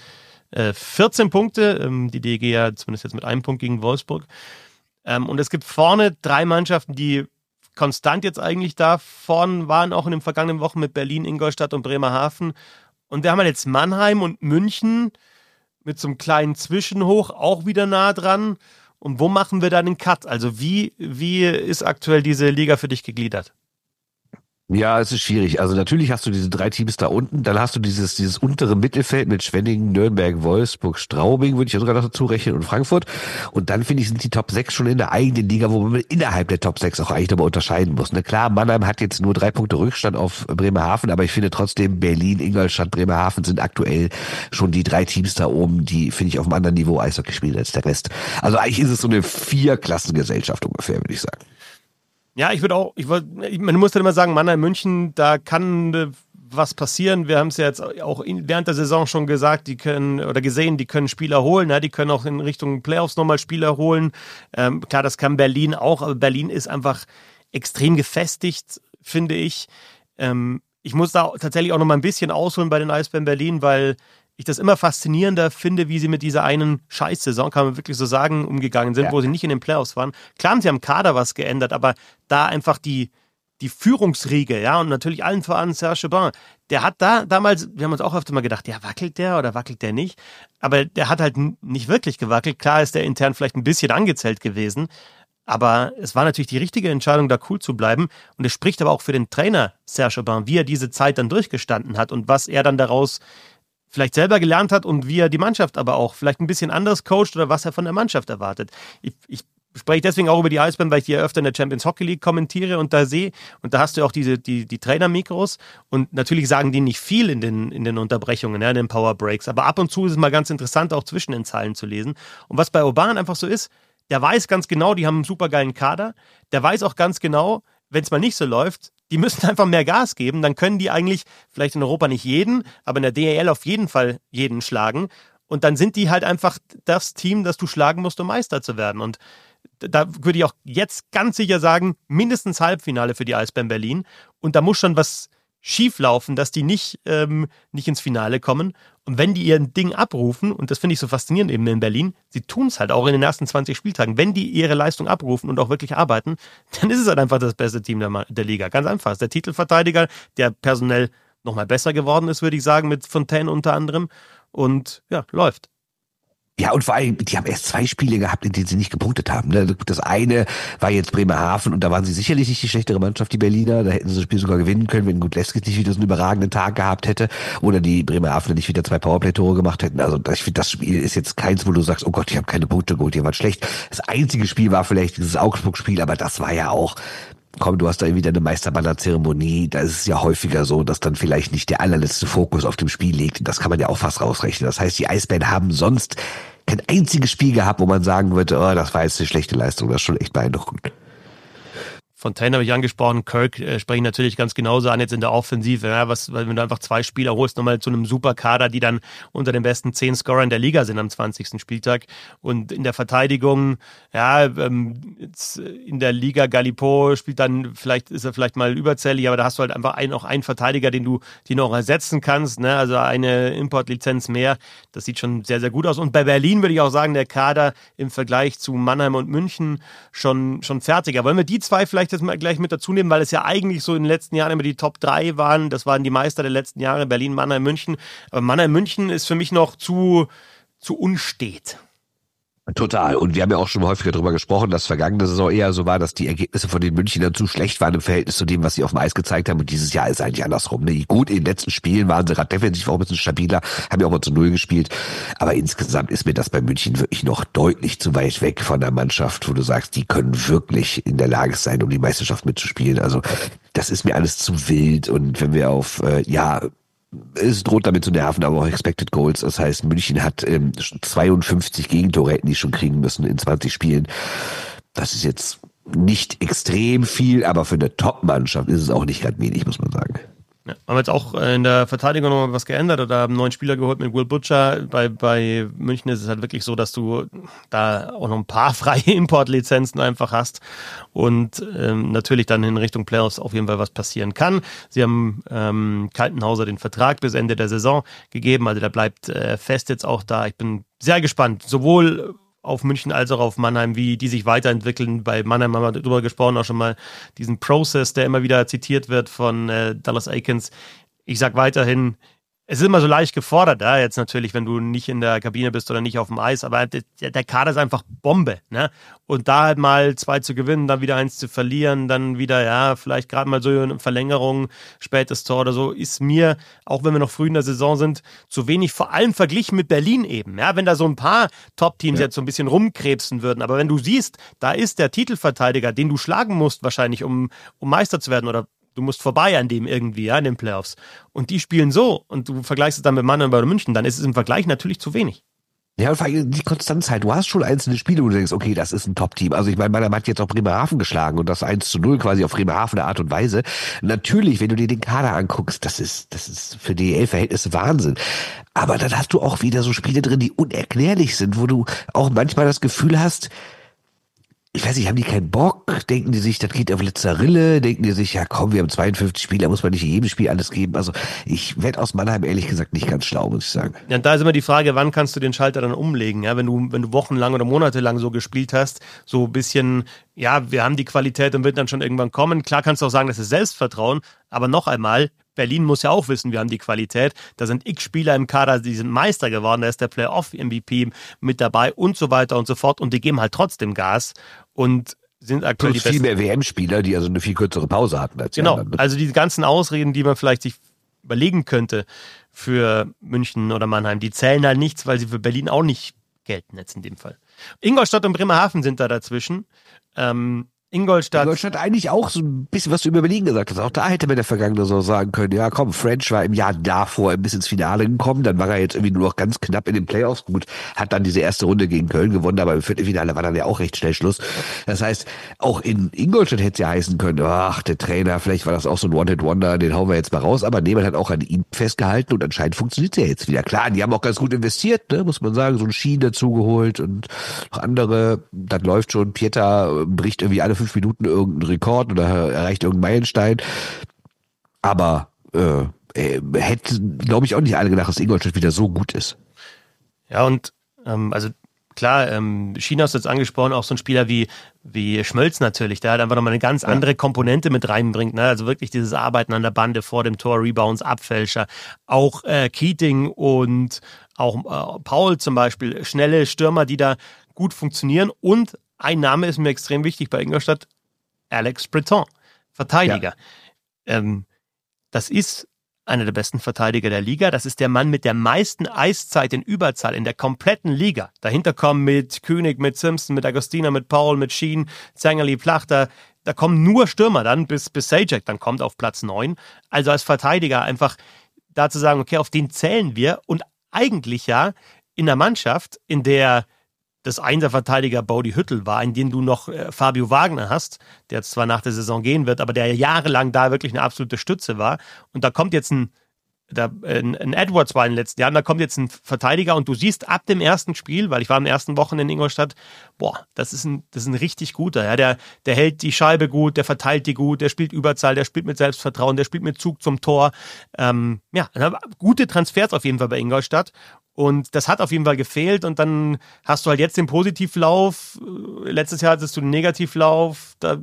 14 Punkte. Die DEG ja zumindest jetzt mit einem Punkt gegen Wolfsburg. Und es gibt vorne 3 Mannschaften, die konstant jetzt eigentlich da vorne waren, auch in den vergangenen Wochen mit Berlin, Ingolstadt und Bremerhaven. Und wir haben jetzt Mannheim und München mit so einem kleinen Zwischenhoch auch wieder nah dran. Und wo machen wir da den Cut? Also wie ist aktuell diese Liga für dich gegliedert? Ja, es ist schwierig. Also natürlich hast du diese 3 Teams da unten, dann hast du dieses untere Mittelfeld mit Schwenningen, Nürnberg, Wolfsburg, Straubing, würde ich ja sogar noch dazu rechnen, und Frankfurt. Und dann finde ich, sind die Top 6 schon in der eigenen Liga, wo man innerhalb der Top 6 auch eigentlich nochmal unterscheiden muss. Ne? Klar, Mannheim hat jetzt nur 3 Punkte Rückstand auf Bremerhaven, aber ich finde trotzdem, Berlin, Ingolstadt, Bremerhaven sind aktuell schon die 3 Teams da oben, die, finde ich, auf einem anderen Niveau Eishockey spielen als der Rest. Also eigentlich ist es so eine 4-Klassengesellschaft ungefähr, würde ich sagen. Ja, man muss dann immer sagen, Mannheim, München, da kann was passieren. Wir haben es ja jetzt auch während der Saison schon gesagt, die können Spieler holen, ja, die können auch in Richtung Playoffs nochmal Spieler holen. Klar, das kann Berlin auch, aber Berlin ist einfach extrem gefestigt, finde ich. Ich muss da tatsächlich auch noch mal ein bisschen ausholen bei den Eisbären Berlin, weil ich das immer faszinierender finde, wie sie mit dieser einen Scheißsaison, kann man wirklich so sagen, umgegangen sind, wo sie nicht in den Playoffs waren. Klar haben sie am Kader was geändert, aber da einfach die Führungsriege, ja, und natürlich allen voran Serge Aubin, der hat damals, wir haben uns auch öfter mal gedacht, ja, wackelt der oder wackelt der nicht? Aber der hat halt nicht wirklich gewackelt. Klar ist der intern vielleicht ein bisschen angezählt gewesen, aber es war natürlich die richtige Entscheidung, da cool zu bleiben. Und es spricht aber auch für den Trainer Serge Aubin, wie er diese Zeit dann durchgestanden hat und was er dann daraus vielleicht selber gelernt hat und wie er die Mannschaft aber auch vielleicht ein bisschen anders coacht oder was er von der Mannschaft erwartet. Ich spreche deswegen auch über die Eisbären, weil ich die ja öfter in der Champions Hockey League kommentiere und da sehe, und da hast du auch die Trainermikros und natürlich sagen die nicht viel in den Unterbrechungen, ja, in den Power Breaks, aber ab und zu ist es mal ganz interessant, auch zwischen den Zeilen zu lesen. Und was bei Aubin einfach so ist, der weiß ganz genau, die haben einen supergeilen Kader, der weiß auch ganz genau, wenn es mal nicht so läuft, die müssen einfach mehr Gas geben, dann können die eigentlich vielleicht in Europa nicht jeden, aber in der DEL auf jeden Fall jeden schlagen. Und dann sind die halt einfach das Team, das du schlagen musst, um Meister zu werden. Und da würde ich auch jetzt ganz sicher sagen, mindestens Halbfinale für die Eisbären Berlin. Und da muss schon was schief laufen, dass die nicht ins Finale kommen. Und wenn die ihr Ding abrufen, und das finde ich so faszinierend eben in Berlin, sie tun es halt auch in den ersten 20 Spieltagen, wenn die ihre Leistung abrufen und auch wirklich arbeiten, dann ist es halt einfach das beste Team der Liga. Ganz einfach. Der Titelverteidiger, der personell nochmal besser geworden ist, würde ich sagen, mit Fontaine unter anderem. Und ja, läuft. Ja, und vor allem, die haben erst 2 Spiele gehabt, in denen sie nicht gepunktet haben. Das eine war jetzt Bremerhaven und da waren sie sicherlich nicht die schlechtere Mannschaft, die Berliner. Da hätten sie das Spiel sogar gewinnen können, wenn Gudlewski nicht wieder so einen überragenden Tag gehabt hätte oder die Bremerhavener nicht wieder 2 Powerplay-Tore gemacht hätten. Also ich finde, das Spiel ist jetzt keins, wo du sagst, oh Gott, die haben keine Punkte geholt, die waren schlecht. Das einzige Spiel war vielleicht dieses Augsburg-Spiel, aber das war ja auch komm, du hast da irgendwie deine Meisterbanner-Zeremonie, da ist es ja häufiger so, dass dann vielleicht nicht der allerletzte Fokus auf dem Spiel liegt. Das kann man ja auch fast rausrechnen. Das heißt, die Eisbären haben sonst kein einziges Spiel gehabt, wo man sagen würde, oh, das war jetzt eine schlechte Leistung. Das ist schon echt beeindruckend. Fontaine habe ich angesprochen, Kirk spreche ich natürlich ganz genauso an jetzt in der Offensive. Ja, weil wenn du einfach 2 Spieler holst, nochmal zu einem Superkader, die dann unter den besten 10 Scorern der Liga sind am 20. Spieltag. Und in der Verteidigung, ja, jetzt in der Liga Galipo spielt dann, ist er vielleicht mal überzählig, aber da hast du halt einfach auch einen Verteidiger, den du auch ersetzen kannst. Ne? Also eine Importlizenz mehr. Das sieht schon sehr, sehr gut aus. Und bei Berlin würde ich auch sagen, der Kader im Vergleich zu Mannheim und München schon fertiger. Wollen wir die zwei vielleicht jetzt mal gleich mit dazu nehmen, weil es ja eigentlich so in den letzten Jahren immer die Top 3 waren. Das waren die Meister der letzten Jahre, Berlin, Mannheim, München. Aber Mannheim, München ist für mich noch zu unstet. Total. Und wir haben ja auch schon häufiger darüber gesprochen, dass vergangene Saison eher so war, dass die Ergebnisse von den Münchnern zu schlecht waren im Verhältnis zu dem, was sie auf dem Eis gezeigt haben. Und dieses Jahr ist eigentlich andersrum. Ne? Gut, in den letzten Spielen waren sie gerade defensiv auch ein bisschen stabiler, haben ja auch mal zu 0 gespielt. Aber insgesamt ist mir das bei München wirklich noch deutlich zu weit weg von der Mannschaft, wo du sagst, die können wirklich in der Lage sein, um die Meisterschaft mitzuspielen. Also das ist mir alles zu wild. Und wenn wir auf, es droht damit zu nerven, aber auch Expected Goals. Das heißt, München hat 52 Gegentore hätten die schon kriegen müssen in 20 Spielen. Das ist jetzt nicht extrem viel, aber für eine Top-Mannschaft ist es auch nicht gerade wenig, muss man sagen. Ja, haben wir jetzt auch in der Verteidigung noch mal was geändert oder haben einen neuen Spieler geholt mit Will Butcher. Bei München ist es halt wirklich so, dass du da auch noch ein paar freie Importlizenzen einfach hast und natürlich dann in Richtung Playoffs auf jeden Fall was passieren kann. Sie haben Kaltenhauser den Vertrag bis Ende der Saison gegeben, also der bleibt fest jetzt auch da. Ich bin sehr gespannt, sowohl auf München als auch auf Mannheim, wie die sich weiterentwickeln. Bei Mannheim haben wir darüber gesprochen, auch schon mal diesen Prozess, der immer wieder zitiert wird von Dallas Eakins. Ich sag weiterhin, es ist immer so leicht gefordert, ja, jetzt natürlich, wenn du nicht in der Kabine bist oder nicht auf dem Eis, aber der Kader ist einfach Bombe, ne? Und da halt mal 2 zu gewinnen, dann wieder 1 zu verlieren, dann wieder, ja, vielleicht gerade mal so eine Verlängerung, spätes Tor oder so, ist mir, auch wenn wir noch früh in der Saison sind, zu wenig, vor allem verglichen mit Berlin eben, ja, wenn da so ein paar Top-Teams jetzt so ein bisschen rumkrebsen würden, aber wenn du siehst, da ist der Titelverteidiger, den du schlagen musst wahrscheinlich, um Meister zu werden oder du musst vorbei an dem irgendwie, ja, in den Playoffs. Und die spielen so und du vergleichst es dann mit Mannheim oder München, dann ist es im Vergleich natürlich zu wenig. Ja, und vor allem die Konstanz halt. Du hast schon einzelne Spiele, wo du denkst, okay, das ist ein Top-Team. Also ich meine, Mannheim hat jetzt auch Bremerhaven geschlagen und das 1-0 quasi auf Bremerhavener Art und Weise. Natürlich, wenn du dir den Kader anguckst, das ist für DEL-Verhältnisse Wahnsinn. Aber dann hast du auch wieder so Spiele drin, die unerklärlich sind, wo du auch manchmal das Gefühl hast, ich weiß nicht, haben die keinen Bock? Denken die sich, das geht auf letzter Rille? Denken die sich, ja komm, wir haben 52 Spieler, muss man nicht in jedem Spiel alles geben? Also ich werde aus Mannheim ehrlich gesagt nicht ganz schlau, muss ich sagen. Ja, und da ist immer die Frage, wann kannst du den Schalter dann umlegen? Ja, wenn du wochenlang oder monatelang so gespielt hast, so ein bisschen, ja, wir haben die Qualität und wird dann schon irgendwann kommen. Klar kannst du auch sagen, das ist Selbstvertrauen, aber noch einmal, Berlin muss ja auch wissen, wir haben die Qualität. Da sind x Spieler im Kader, die sind Meister geworden, da ist der Playoff-MVP mit dabei und so weiter und so fort. Und die geben halt trotzdem Gas und sind aktuell plus die besten. Viel mehr WM-Spieler, die also eine viel kürzere Pause hatten als die anderen. Also die ganzen Ausreden, die man vielleicht sich überlegen könnte für München oder Mannheim, die zählen halt nichts, weil sie für Berlin auch nicht gelten jetzt in dem Fall. Ingolstadt und Bremerhaven sind da dazwischen. Ingolstadt eigentlich auch so ein bisschen, was du über Berlin gesagt hast. Auch da hätte man der Vergangene so sagen können, ja komm, French war im Jahr davor ein bisschen ins Finale gekommen, dann war er jetzt irgendwie nur noch ganz knapp in den Playoffs. Gut, hat dann diese erste Runde gegen Köln gewonnen, aber im Viertelfinale war dann ja auch recht schnell Schluss. Das heißt, auch in Ingolstadt hätte es ja heißen können, ach, der Trainer, vielleicht war das auch so ein One-Hit-Wonder, den hauen wir jetzt mal raus, aber Nehmann hat auch an ihm festgehalten und anscheinend funktioniert es ja jetzt wieder. Klar, die haben auch ganz gut investiert, ne, muss man sagen, so ein Ski dazugeholt und noch andere, das läuft schon, Pieter bricht irgendwie alle 5 Minuten irgendeinen Rekord oder erreicht irgendeinen Meilenstein. Aber hätten, glaube ich, auch nicht alle gedacht, dass Ingolstadt wieder so gut ist. Ja, und also klar, China hast du jetzt angesprochen, auch so ein Spieler wie Schmölz natürlich, der halt einfach nochmal eine ganz andere Komponente mit reinbringt, ne? Also wirklich dieses Arbeiten an der Bande vor dem Tor, Rebounds, Abfälscher, auch Keating und auch Paul zum Beispiel, schnelle Stürmer, die da gut funktionieren. Und ein Name ist mir extrem wichtig bei Ingolstadt, Alex Breton, Verteidiger. Ja. Das ist einer der besten Verteidiger der Liga. Das ist der Mann mit der meisten Eiszeit in Überzahl in der kompletten Liga. Dahinter kommen mit König, mit Simpson, mit Agostina, mit Paul, mit Sheen, Zangerli, Plachter. da kommen nur Stürmer dann, bis Sajak dann kommt auf Platz 9. Also als Verteidiger einfach da zu sagen, okay, auf den zählen wir. Und eigentlich ja in der Mannschaft, in der das Einser-Verteidiger Bodi Hüttel war, in dem du noch Fabio Wagner hast, der jetzt zwar nach der Saison gehen wird, aber der jahrelang da wirklich eine absolute Stütze war. Und da kommt jetzt ein Edwards war in den letzten Jahren, da kommt jetzt ein Verteidiger und du siehst ab dem ersten Spiel, weil ich war am ersten Wochenende in Ingolstadt, das ist ein richtig guter. Ja, der hält die Scheibe gut, der verteilt die gut, der spielt Überzahl, der spielt mit Selbstvertrauen, der spielt mit Zug zum Tor. Gute Transfers auf jeden Fall bei Ingolstadt. Und das hat auf jeden Fall gefehlt und dann hast du halt jetzt den Positivlauf. Letztes Jahr hattest du den Negativlauf, da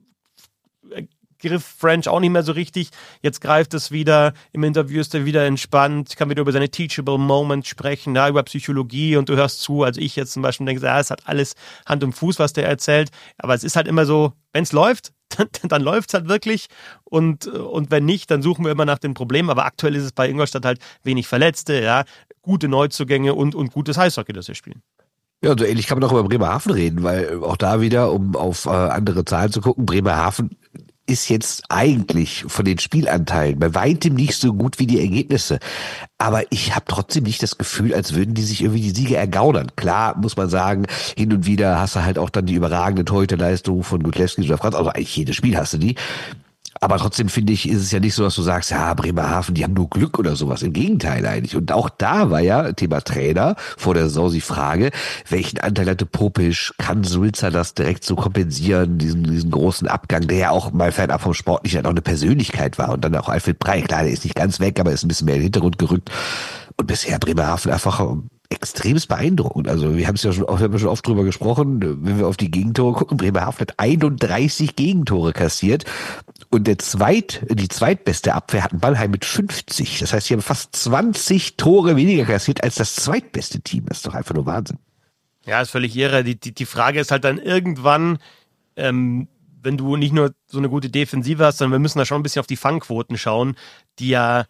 griff French auch nicht mehr so richtig. Jetzt greift es wieder, im Interview ist er wieder entspannt, kann wieder über seine Teachable Moments sprechen, ja, über Psychologie und du hörst zu, als ich jetzt zum Beispiel denke, ja, es hat alles Hand und Fuß, was der erzählt, aber es ist halt immer so, wenn es läuft, dann läuft es halt wirklich und wenn nicht, dann suchen wir immer nach den Problemen, aber aktuell ist es bei Ingolstadt halt wenig Verletzte, ja, gute Neuzugänge und gutes Eishockey, das wir spielen. Ja, so ähnlich kann man auch über Bremerhaven reden, weil auch da wieder, um auf andere Zahlen zu gucken, Bremerhaven ist jetzt eigentlich von den Spielanteilen bei weitem nicht so gut wie die Ergebnisse. Aber ich habe trotzdem nicht das Gefühl, als würden die sich irgendwie die Siege ergaunern. Klar, muss man sagen, hin und wieder hast du halt auch dann die überragende Torhüterleistung von Gutleski oder Franz. Also eigentlich jedes Spiel hast du die. Aber trotzdem finde ich, ist es ja nicht so, dass du sagst, ja, Bremerhaven, die haben nur Glück oder sowas. Im Gegenteil eigentlich. Und auch da war ja Thema Trainer vor der Saison die Frage, welchen Anteil hatte Popisch? Kann Sulzer das direkt so kompensieren, diesen großen Abgang, der ja auch mal fernab vom Sportlichen auch eine Persönlichkeit war. Und dann auch Alfred Brey, klar, der ist nicht ganz weg, aber ist ein bisschen mehr in den Hintergrund gerückt. Und bisher Bremerhaven einfach extremst beeindruckend. Also wir haben es ja schon oft drüber gesprochen, wenn wir auf die Gegentore gucken, Bremerhaven hat 31 Gegentore kassiert und die zweitbeste Abwehr hat Ballheim mit 50. Das heißt, sie haben fast 20 Tore weniger kassiert als das zweitbeste Team. Das ist doch einfach nur Wahnsinn. Ja, ist völlig irre. Die Frage ist halt dann irgendwann, wenn du nicht nur so eine gute Defensive hast, sondern wir müssen da schon ein bisschen auf die Fangquoten schauen, die ja,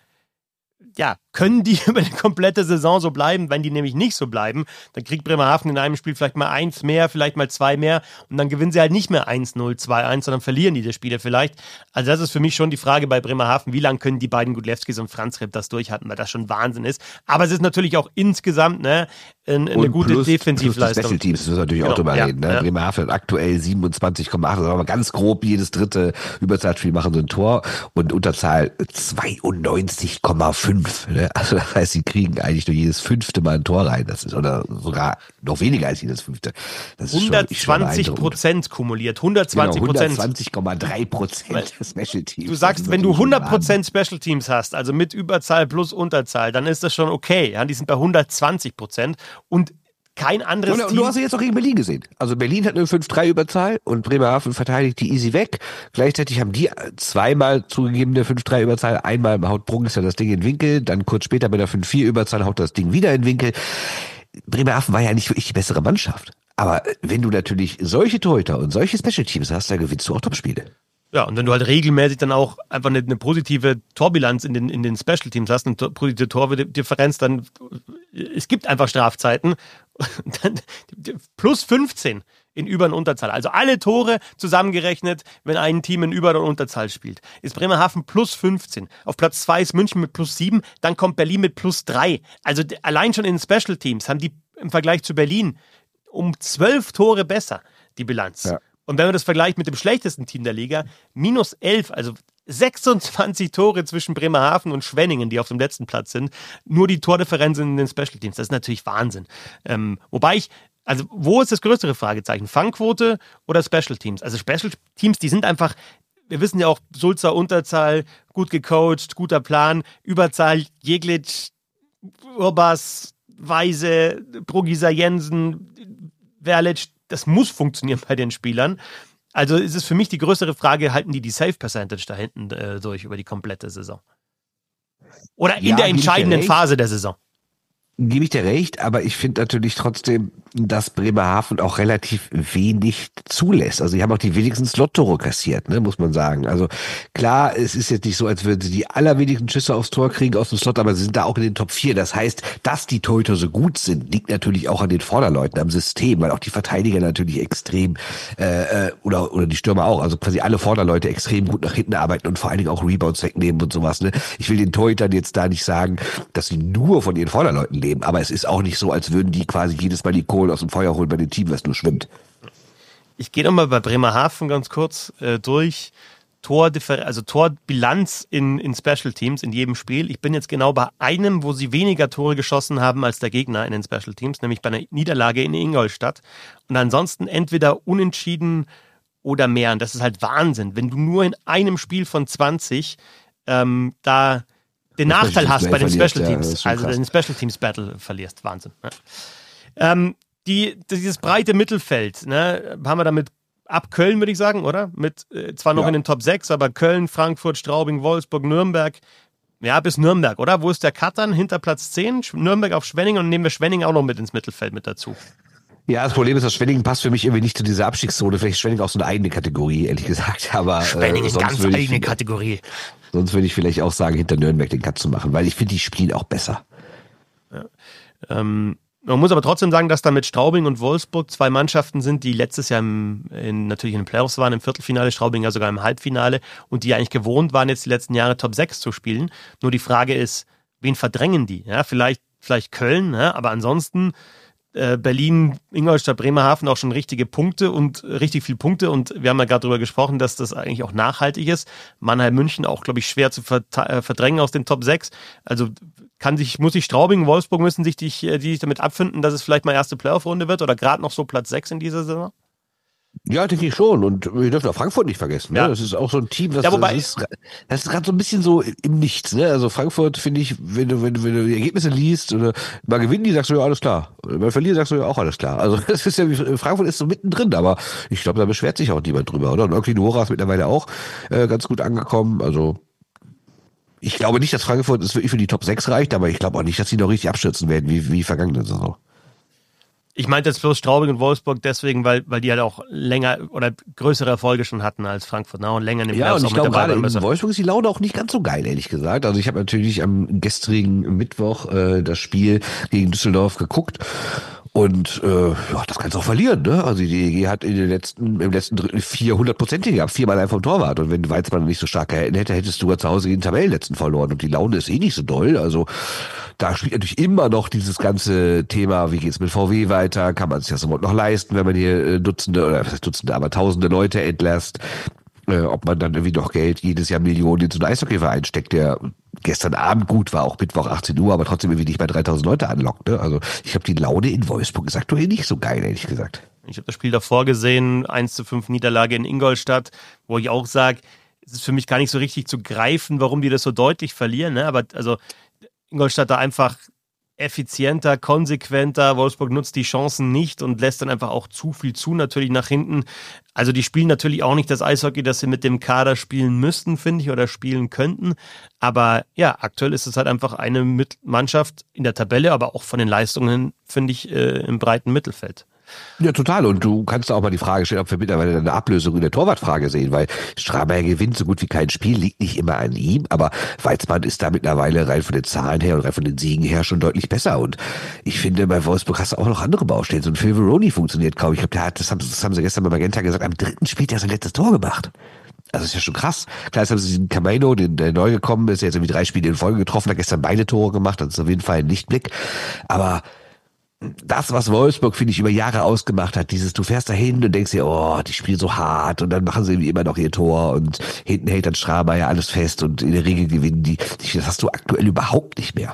können die über die komplette Saison so bleiben? Wenn die nämlich nicht so bleiben, dann kriegt Bremerhaven in einem Spiel vielleicht mal 1 mehr, vielleicht mal 2 mehr und dann gewinnen sie halt nicht mehr 1-0, 2-1, sondern verlieren die Spiele vielleicht. Also das ist für mich schon die Frage bei Bremerhaven, wie lange können die beiden Gudlewskis und Franz Ripp das durchhalten, weil das schon Wahnsinn ist. Aber es ist natürlich auch insgesamt eine gute Defensivleistung. Special Teams, das müssen wir natürlich auch drüber reden. Ne? Ja. Bremerhaven hat aktuell 27,8, also aber ganz grob jedes dritte Überzahlspiel machen so ein Tor und Unterzahl 92,5. Ne? Also das heißt, sie kriegen eigentlich nur jedes 5. Mal ein Tor rein. Das ist oder sogar noch weniger als jedes 5. Das ist 120% kumuliert. 120%. Genau, 120,3% Special Teams. Du sagst, wenn du 100% Special Teams hast, also mit Überzahl plus Unterzahl, dann ist das schon okay. Ja? Die sind bei 120% und kein anderes Team. Und du hast ja jetzt auch gegen Berlin gesehen. Also Berlin hat eine 5-3 Überzahl und Bremerhaven verteidigt die easy weg. Gleichzeitig haben die zweimal zugegebene 5-3 Überzahl. Einmal haut Brungs ja das Ding in den Winkel, dann kurz später mit der 5-4 Überzahl haut das Ding wieder in den Winkel. Bremerhaven war ja nicht wirklich die bessere Mannschaft. Aber wenn du natürlich solche Torhüter und solche Special Teams hast, dann gewinnst du auch Top-Spiele. Ja, und wenn du halt regelmäßig dann auch einfach eine positive Torbilanz in den Special Teams hast, eine positive Tordifferenz, dann es gibt einfach Strafzeiten. Dann, plus 15 in Über- und Unterzahl. Also alle Tore zusammengerechnet, wenn ein Team in Über- und Unterzahl spielt. Ist Bremerhaven plus 15. Auf Platz 2 ist München mit plus 7, dann kommt Berlin mit plus 3. Also allein schon in den Special Teams haben die im Vergleich zu Berlin um 12 Tore besser, die Bilanz. Ja. Und wenn man das vergleicht mit dem schlechtesten Team der Liga, minus 11, also 26 Tore zwischen Bremerhaven und Schwenningen, die auf dem letzten Platz sind. Nur die Tordifferenz in den Special Teams, das ist natürlich Wahnsinn. Wo ist das größere Fragezeichen? Fangquote oder Special Teams? Also Special Teams, die sind einfach, wir wissen ja auch, Sulzer, Unterzahl, gut gecoacht, guter Plan, Überzahl, Jeglic, Urbas, Weise, Brugisa, Jensen, Verlic, das muss funktionieren bei den Spielern. Also ist es für mich die größere Frage, halten die Save-Percentage da hinten durch über die komplette Saison? Oder in der entscheidenden Phase der Saison? Gebe ich dir recht, aber ich finde natürlich trotzdem, dass Bremerhaven auch relativ wenig zulässt. Also sie haben auch die wenigsten Slot-Tore kassiert, ne, muss man sagen. Also klar, es ist jetzt nicht so, als würden sie die allerwenigsten Schüsse aufs Tor kriegen aus dem Slot, aber sie sind da auch in den Top 4. Das heißt, dass die Torhüter so gut sind, liegt natürlich auch an den Vorderleuten, am System, weil auch die Verteidiger natürlich extrem oder die Stürmer auch, also quasi alle Vorderleute extrem gut nach hinten arbeiten und vor allen Dingen auch Rebounds wegnehmen und sowas. Ne? Ich will den Torhütern jetzt da nicht sagen, dass sie nur von ihren Vorderleuten leben, aber es ist auch nicht so, als würden die quasi jedes Mal die Kohlen aus dem Feuer holen bei dem Team, was nur schwimmt. Ich gehe nochmal bei Bremerhaven ganz kurz durch. Torbilanz in Special Teams in jedem Spiel. Ich bin jetzt genau bei einem, wo sie weniger Tore geschossen haben als der Gegner in den Special Teams, nämlich bei einer Niederlage in Ingolstadt. Und ansonsten entweder unentschieden oder mehr. Und das ist halt Wahnsinn, wenn du nur in einem Spiel von 20 da den Nachteil hast bei den Special Teams, also den Special Teams Battle verlierst. Wahnsinn. Ne? Dieses breite Mittelfeld, ne, haben wir damit ab Köln, würde ich sagen, oder? Mit zwar noch in den Top 6, aber Köln, Frankfurt, Straubing, Wolfsburg, Nürnberg. Ja, bis Nürnberg, oder? Wo ist der Cut dann? Hinter Platz 10, Nürnberg auf Schwenningen und nehmen wir Schwenningen auch noch mit ins Mittelfeld mit dazu. Ja, das Problem ist, dass Schwenningen passt für mich irgendwie nicht zu dieser Abstiegszone. Vielleicht Schwenningen auch so eine eigene Kategorie, ehrlich gesagt. Aber Schwenningen ganz eigene Kategorie. Sonst würde ich vielleicht auch sagen, hinter Nürnberg den Cut zu machen, weil ich finde, die spielen auch besser. Ja. Man muss aber trotzdem sagen, dass da mit Straubing und Wolfsburg zwei Mannschaften sind, die letztes Jahr natürlich in den Playoffs waren, im Viertelfinale, Straubing ja sogar im Halbfinale und die eigentlich gewohnt waren, jetzt die letzten Jahre Top 6 zu spielen. Nur die Frage ist, wen verdrängen die? Ja, vielleicht Köln, ja, aber ansonsten Berlin, Ingolstadt, Bremerhaven auch schon richtig viel Punkte und wir haben ja gerade darüber gesprochen, dass das eigentlich auch nachhaltig ist. Mannheim, München auch, glaube ich, schwer zu verdrängen aus den Top 6. Also muss sich Straubing, Wolfsburg müssen sich die sich damit abfinden, dass es vielleicht mal erste Playoff-Runde wird oder gerade noch so Platz 6 in dieser Saison? Ja, denke ich schon. Und wir dürfen auch Frankfurt nicht vergessen. Ne? Ja. Das ist auch so ein Team, das ist gerade so ein bisschen so im Nichts. Ne? Also Frankfurt, finde ich, wenn du die Ergebnisse liest oder mal gewinnen die, sagst du ja alles klar. Mal verlieren, sagst du ja auch alles klar. Also das ist ja, Frankfurt ist so mittendrin, aber ich glaube, da beschwert sich auch niemand drüber, oder? Und irgendwie Nora ist mittlerweile auch ganz gut angekommen. Also ich glaube nicht, dass Frankfurt es wirklich für die Top 6 reicht, aber ich glaube auch nicht, dass sie noch richtig abstürzen werden, wie vergangene Saison. Ich meinte jetzt bloß Straubing und Wolfsburg deswegen, weil die halt auch länger oder größere Erfolge schon hatten als Frankfurt. Ne? Und länger in den Playoffs auch mit dabei waren. Ja, und ich glaube, gerade in Wolfsburg ist die Laune auch nicht ganz so geil, ehrlich gesagt. Also ich habe natürlich am gestrigen Mittwoch das Spiel gegen Düsseldorf geguckt. Und das kannst du auch verlieren, ne? Also die DEG hat im letzten Drittel 400% gehabt, 4-mal ein vom Torwart. Und wenn Weizmann nicht so stark gehalten hätte, hättest du ja zu Hause gegen den Tabellenletzten verloren. Und die Laune ist nicht so doll. Also da spielt natürlich immer noch dieses ganze Thema, wie geht's mit VW weiter? Kann man es ja so noch leisten, wenn man hier aber Tausende Leute entlässt? Ob man dann irgendwie noch Geld jedes Jahr Millionen in so einen Eishockeyverein steckt, der gestern Abend gut war, auch Mittwoch 18 Uhr, aber trotzdem irgendwie nicht bei 3000 Leute anlockt. Ne? Also ich glaube, die Laune in Wolfsburg ist aktuell nicht so geil, ehrlich gesagt. Ich habe das Spiel davor gesehen, 1:5 Niederlage in Ingolstadt, wo ich auch sage, es ist für mich gar nicht so richtig zu greifen, warum die das so deutlich verlieren. Ne? Aber also Ingolstadt da einfach effizienter, konsequenter. Wolfsburg nutzt die Chancen nicht und lässt dann einfach auch zu viel zu, natürlich nach hinten. Also die spielen natürlich auch nicht das Eishockey, das sie mit dem Kader spielen müssten, finde ich, oder spielen könnten. Aber ja, aktuell ist es halt einfach eine Mannschaft in der Tabelle, aber auch von den Leistungen, finde ich, im breiten Mittelfeld. Ja, total. Und du kannst auch mal die Frage stellen, ob wir mittlerweile eine Ablösung in der Torwartfrage sehen, weil Straber gewinnt so gut wie kein Spiel, liegt nicht immer an ihm, aber Weizmann ist da mittlerweile rein von den Zahlen her und rein von den Siegen her schon deutlich besser. Und ich finde, bei Wolfsburg hast du auch noch andere Baustellen. So ein Phil Veroni funktioniert kaum. Ich glaube, das haben sie gestern bei Magenta gesagt, am 3. Spiel hat er sein letztes Tor gemacht. Also ist ja schon krass. Klar, jetzt haben sie diesen Camino, der neu gekommen ist, der jetzt irgendwie 3 Spiele in Folge getroffen, hat gestern beide Tore gemacht, das ist auf jeden Fall ein Lichtblick. Aber das, was Wolfsburg, finde ich, über Jahre ausgemacht hat, du fährst da hin und denkst dir, oh, die spielen so hart und dann machen sie irgendwie immer noch ihr Tor und hinten hält dann Straber alles fest und in der Regel gewinnen die. Das hast du aktuell überhaupt nicht mehr.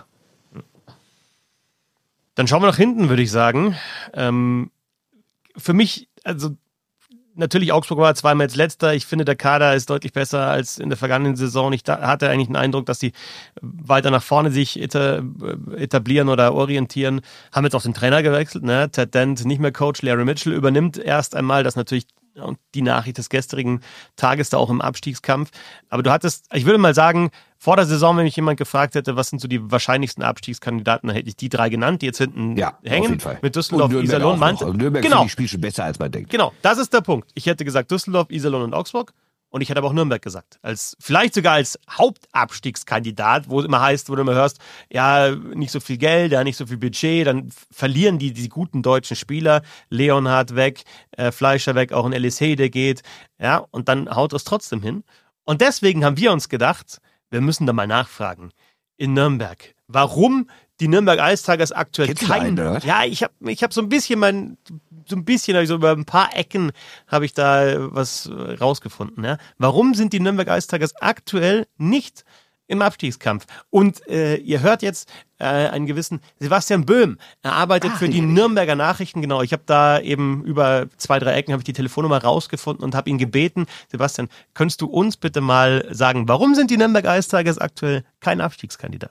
Dann schauen wir nach hinten, würde ich sagen. Für mich, also natürlich, Augsburg war zweimal jetzt Letzter. Ich finde, der Kader ist deutlich besser als in der vergangenen Saison. Ich hatte eigentlich den Eindruck, dass sie weiter nach vorne sich etablieren oder orientieren. Haben jetzt auch den Trainer gewechselt. Ne? Ted Dent nicht mehr Coach. Larry Mitchell übernimmt erst einmal. Das natürlich die Nachricht des gestrigen Tages da auch im Abstiegskampf. Aber ich würde mal sagen, vor der Saison, wenn mich jemand gefragt hätte, was sind so die wahrscheinlichsten Abstiegskandidaten, dann hätte ich die 3 genannt, die jetzt hinten hängen. Auf jeden Fall. Mit Düsseldorf, Iserlohn, Mainz. Nürnberg genau. Die Spiel schon besser, als man denkt. Genau, das ist der Punkt. Ich hätte gesagt Düsseldorf, Iserlohn und Augsburg. Und ich hätte aber auch Nürnberg gesagt. Vielleicht sogar als Hauptabstiegskandidat, wo es immer heißt, wo du immer hörst, ja, nicht so viel Geld, ja, nicht so viel Budget, dann verlieren die guten deutschen Spieler. Leonhardt weg, Fleischer weg, auch ein Elisei, der geht. Ja, und dann haut es trotzdem hin. Und deswegen haben wir uns gedacht, wir müssen da mal nachfragen. In Nürnberg. Warum die Nürnberg Ice Tigers aktuell Ja, ich hab so ein bisschen über ein paar Ecken habe ich da was rausgefunden. Ja? Warum sind die Nürnberg Ice Tigers aktuell nicht im Abstiegskampf? Und ihr hört jetzt einen gewissen Sebastian Böhm. Er arbeitet für die Nürnberger Nachrichten. Genau, ich habe da eben über 2, 3 Ecken habe ich die Telefonnummer rausgefunden und habe ihn gebeten, Sebastian, könntest du uns bitte mal sagen, warum sind die Nürnberg Ice Tigers aktuell kein Abstiegskandidat?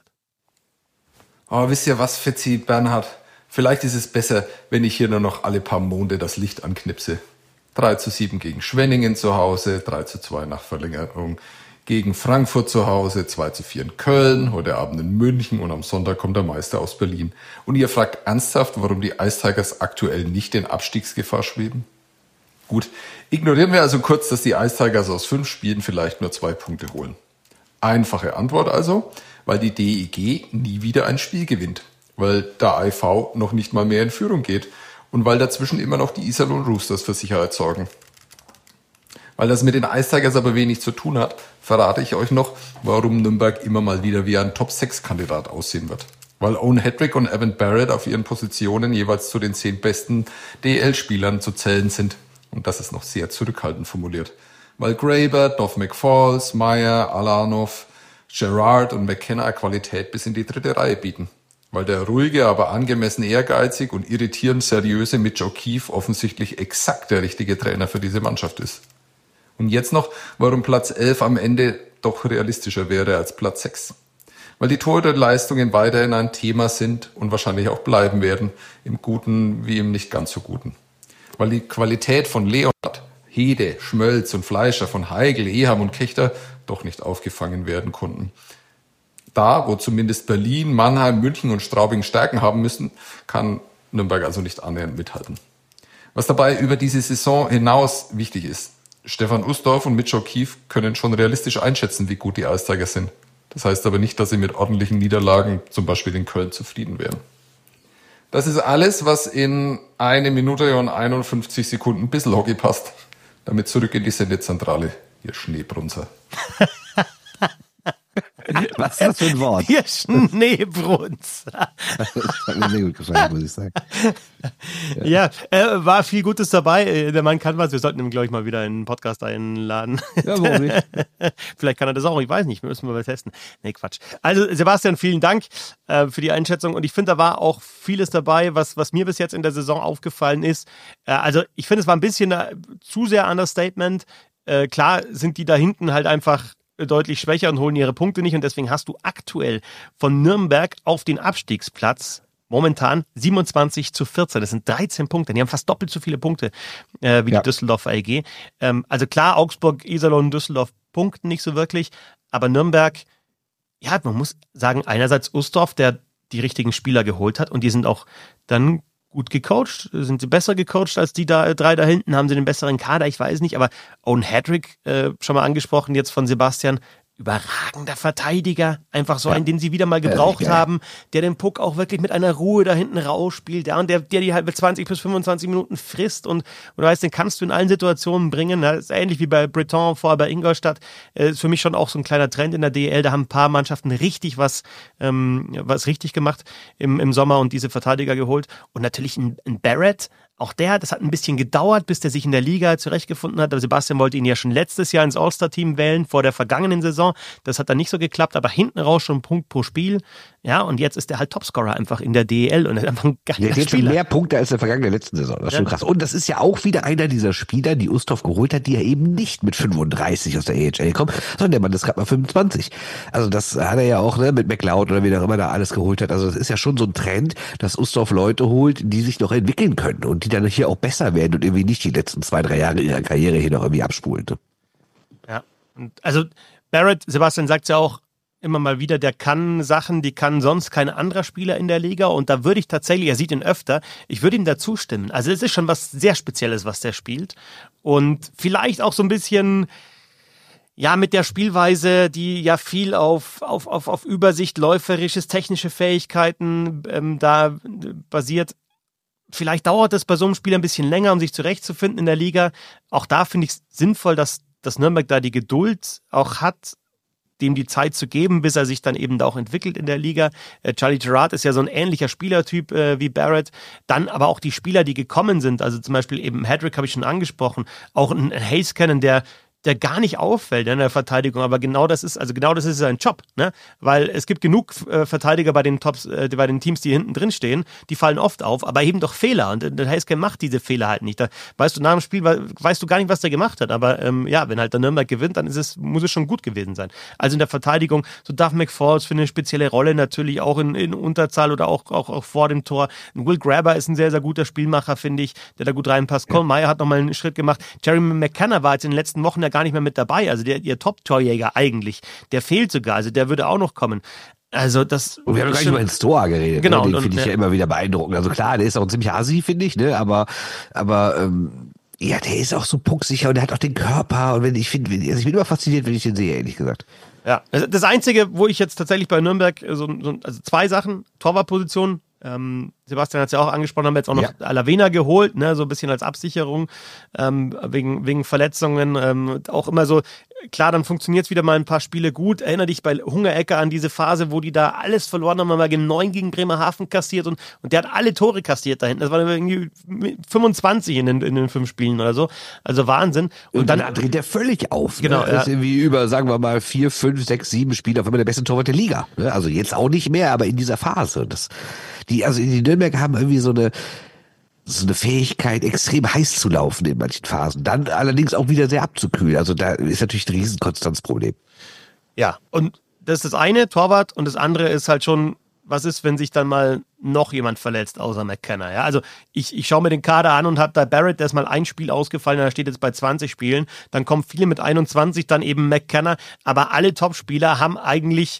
Aber wisst ihr was, Fetzi, Bernhard? Vielleicht ist es besser, wenn ich hier nur noch alle paar Monde das Licht anknipse. 3:7 gegen Schwenningen zu Hause, 3:2 nach Verlängerung gegen Frankfurt zu Hause, 2:4 in Köln, heute Abend in München und am Sonntag kommt der Meister aus Berlin. Und ihr fragt ernsthaft, warum die Ice Tigers aktuell nicht in Abstiegsgefahr schweben? Gut, ignorieren wir also kurz, dass die Ice Tigers aus 5 Spielen vielleicht nur 2 Punkte holen. Einfache Antwort also, weil die DEG nie wieder ein Spiel gewinnt, weil der IV noch nicht mal mehr in Führung geht und weil dazwischen immer noch die Iserlohn Roosters für Sicherheit sorgen. Weil das mit den Ice Tigers aber wenig zu tun hat, verrate ich euch noch, warum Nürnberg immer mal wieder wie ein Top-6-Kandidat aussehen wird. Weil Owen Hedrick und Evan Barrett auf ihren Positionen jeweils zu den 10 besten DEL-Spielern zu zählen sind. Und das ist noch sehr zurückhaltend formuliert. Weil Graber, Dov McFalls, Meyer, Alanov, Gerard und McKenna Qualität bis in die 3. Reihe bieten. Weil der ruhige, aber angemessen ehrgeizig und irritierend seriöse Mitch O'Keefe offensichtlich exakt der richtige Trainer für diese Mannschaft ist. Und jetzt noch, warum Platz 11 am Ende doch realistischer wäre als Platz 6. Weil die Torhüterleistungen weiterhin ein Thema sind und wahrscheinlich auch bleiben werden, im Guten wie im nicht ganz so Guten. Weil die Qualität von Leonhardt, Hede, Schmölz und Fleischer, von Heigl, Eham und Kechter doch nicht aufgefangen werden konnten. Da, wo zumindest Berlin, Mannheim, München und Straubing Stärken haben müssen, kann Nürnberg also nicht annähernd mithalten. Was dabei über diese Saison hinaus wichtig ist: Stefan Ustorf und Mitch O'Keefe können schon realistisch einschätzen, wie gut die Ice Tigers sind. Das heißt aber nicht, dass sie mit ordentlichen Niederlagen, zum Beispiel in Köln, zufrieden wären. Das ist alles, was in 1 Minute und 51 Sekunden Bisselhockey passt. Damit zurück in die Sendezentrale, ihr Schneebrunzer. Was ist das für ein Wort? Ihr Schneebrunzer. Das hat mir sehr gut gefallen, muss ich sagen. Ja, war viel Gutes dabei. Der Mann kann was. Wir sollten ihn, glaube ich, mal wieder in einen Podcast einladen. Ja, warum nicht? Vielleicht kann er das auch. Ich weiß nicht. Müssen wir mal testen. Nee, Quatsch. Also, Sebastian, vielen Dank für die Einschätzung. Und ich finde, da war auch vieles dabei, was mir bis jetzt in der Saison aufgefallen ist. Also, ich finde, es war ein bisschen zu sehr Understatement. Klar sind die da hinten halt einfach deutlich schwächer und holen ihre Punkte nicht. Und deswegen hast du aktuell von Nürnberg auf den Abstiegsplatz momentan 27:14. Das sind 13 Punkte. Die haben fast doppelt so viele Punkte wie die Düsseldorfer AG. Also klar, Augsburg, Iserlohn, Düsseldorf punkten nicht so wirklich. Aber Nürnberg, ja, man muss sagen, einerseits Ustorf, der die richtigen Spieler geholt hat. Und die sind auch dann gut gecoacht, sind sie besser gecoacht als die 3 da hinten, haben sie den besseren Kader, ich weiß nicht, aber Owen Hedrick, schon mal angesprochen jetzt von Sebastian, überragender Verteidiger, einfach so einen, den sie wieder mal gebraucht haben, der den Puck auch wirklich mit einer Ruhe da hinten rausspielt, ja, und der die halt mit 20 bis 25 Minuten frisst und du weißt, den kannst du in allen Situationen bringen, das ist ähnlich wie bei Breton, vorher bei Ingolstadt, ist für mich schon auch so ein kleiner Trend in der DEL, da haben ein paar Mannschaften richtig was richtig gemacht im Sommer und diese Verteidiger geholt und natürlich ein Barrett. Auch das hat ein bisschen gedauert, bis der sich in der Liga zurechtgefunden hat. Aber Sebastian wollte ihn ja schon letztes Jahr ins All-Star-Team wählen, vor der vergangenen Saison. Das hat dann nicht so geklappt, aber hinten raus schon ein Punkt pro Spiel. Ja, und jetzt ist er halt Topscorer einfach in der DEL und er ist einfach ein geiler Spieler. Der hat schon mehr Punkte als der vergangenen letzten Saison. Das ist schon krass. Und das ist ja auch wieder einer dieser Spieler, die Ustorf geholt hat, die ja eben nicht mit 35 aus der AHL kommen, sondern der Mann ist gerade mal 25. Also das hat er ja auch mit McLeod oder wie auch immer da alles geholt hat. Also das ist ja schon so ein Trend, dass Ustorf Leute holt, die sich noch entwickeln können und die dann hier auch besser werden und irgendwie nicht die letzten 2-3 Jahre ihrer Karriere hier noch irgendwie abspulen. Ja, und also Barrett, Sebastian sagt ja auch, immer mal wieder, der kann Sachen, die kann sonst kein anderer Spieler in der Liga und da würde ich tatsächlich, er sieht ihn öfter, ich würde ihm da zustimmen. Also es ist schon was sehr Spezielles, was der spielt und vielleicht auch so ein bisschen, ja, mit der Spielweise, die ja viel auf Übersicht, läuferisches, technische Fähigkeiten da basiert. Vielleicht dauert es bei so einem Spiel ein bisschen länger, um sich zurechtzufinden in der Liga. Auch da finde ich es sinnvoll, dass Nürnberg da die Geduld auch hat, dem die Zeit zu geben, bis er sich dann eben da auch entwickelt in der Liga. Charlie Gerrard ist ja so ein ähnlicher Spielertyp wie Barrett. Dann aber auch die Spieler, die gekommen sind, also zum Beispiel eben Hedrick habe ich schon angesprochen, auch ein Hazecannon, der gar nicht auffällt in der Verteidigung, aber genau das ist sein Job, ne? Weil es gibt genug Verteidiger bei den Tops, bei den Teams, die hinten drin stehen, die fallen oft auf, aber eben doch Fehler und der Hazecannon macht diese Fehler halt nicht. Da weißt du nach dem Spiel, weißt du gar nicht, was der gemacht hat, aber wenn halt der Nürnberg gewinnt, dann muss es schon gut gewesen sein. Also in der Verteidigung, so Duff McFalls für eine spezielle Rolle, natürlich auch in Unterzahl oder auch vor dem Tor. Will Grabber ist ein sehr, sehr guter Spielmacher, finde ich, der da gut reinpasst. Colin Meyer hat nochmal einen Schritt gemacht. Jeremy McKenna war jetzt in den letzten Wochen ja gar nicht mehr mit dabei. Also ihr Top-Torjäger eigentlich, der fehlt sogar. Also der würde auch noch kommen. Also das. Und wir haben gar nicht über den Store geredet. Genau. Ne? Den finde ich ja immer wieder beeindruckend. Also klar, der ist auch ein ziemlich assi, finde ich, ne? Aber ja, der ist auch so pucksicher und der hat auch den Körper. Und ich bin immer fasziniert, wenn ich den sehe, ehrlich gesagt. Ja, das Einzige, wo ich jetzt tatsächlich bei Nürnberg also zwei Sachen, Torwartposition. Sebastian hat es ja auch angesprochen, haben wir jetzt auch noch Alavena geholt, ne, so ein bisschen als Absicherung, wegen Verletzungen, auch immer so, klar, dann funktioniert es wieder mal ein paar Spiele gut. Erinnere dich bei Hungerecker an diese Phase, wo die da alles verloren haben, mal 9 gegen Bremerhaven kassiert und der hat alle Tore kassiert da hinten. Das waren irgendwie 25 in den 5 Spielen oder so. Also Wahnsinn. Und dann dreht der völlig auf. Genau. Ne? Das ist irgendwie über, sagen wir mal, 4, 5, 6, 7 Spiele auf einmal der beste Torwart der Liga. Ne? Also jetzt auch nicht mehr, aber in dieser Phase. Die Nürnberger haben irgendwie so eine Fähigkeit, extrem heiß zu laufen in manchen Phasen. Dann allerdings auch wieder sehr abzukühlen. Also da ist natürlich ein Riesenkonstanzproblem. Ja, und das ist das eine, Torwart, und das andere ist halt schon, was ist, wenn sich dann mal noch jemand verletzt, außer McKenna. Ja? Also ich schaue mir den Kader an und habe da Barrett, der ist mal ein Spiel ausgefallen, er steht jetzt bei 20 Spielen. Dann kommen viele mit 21, dann eben McKenna. Aber alle Topspieler haben eigentlich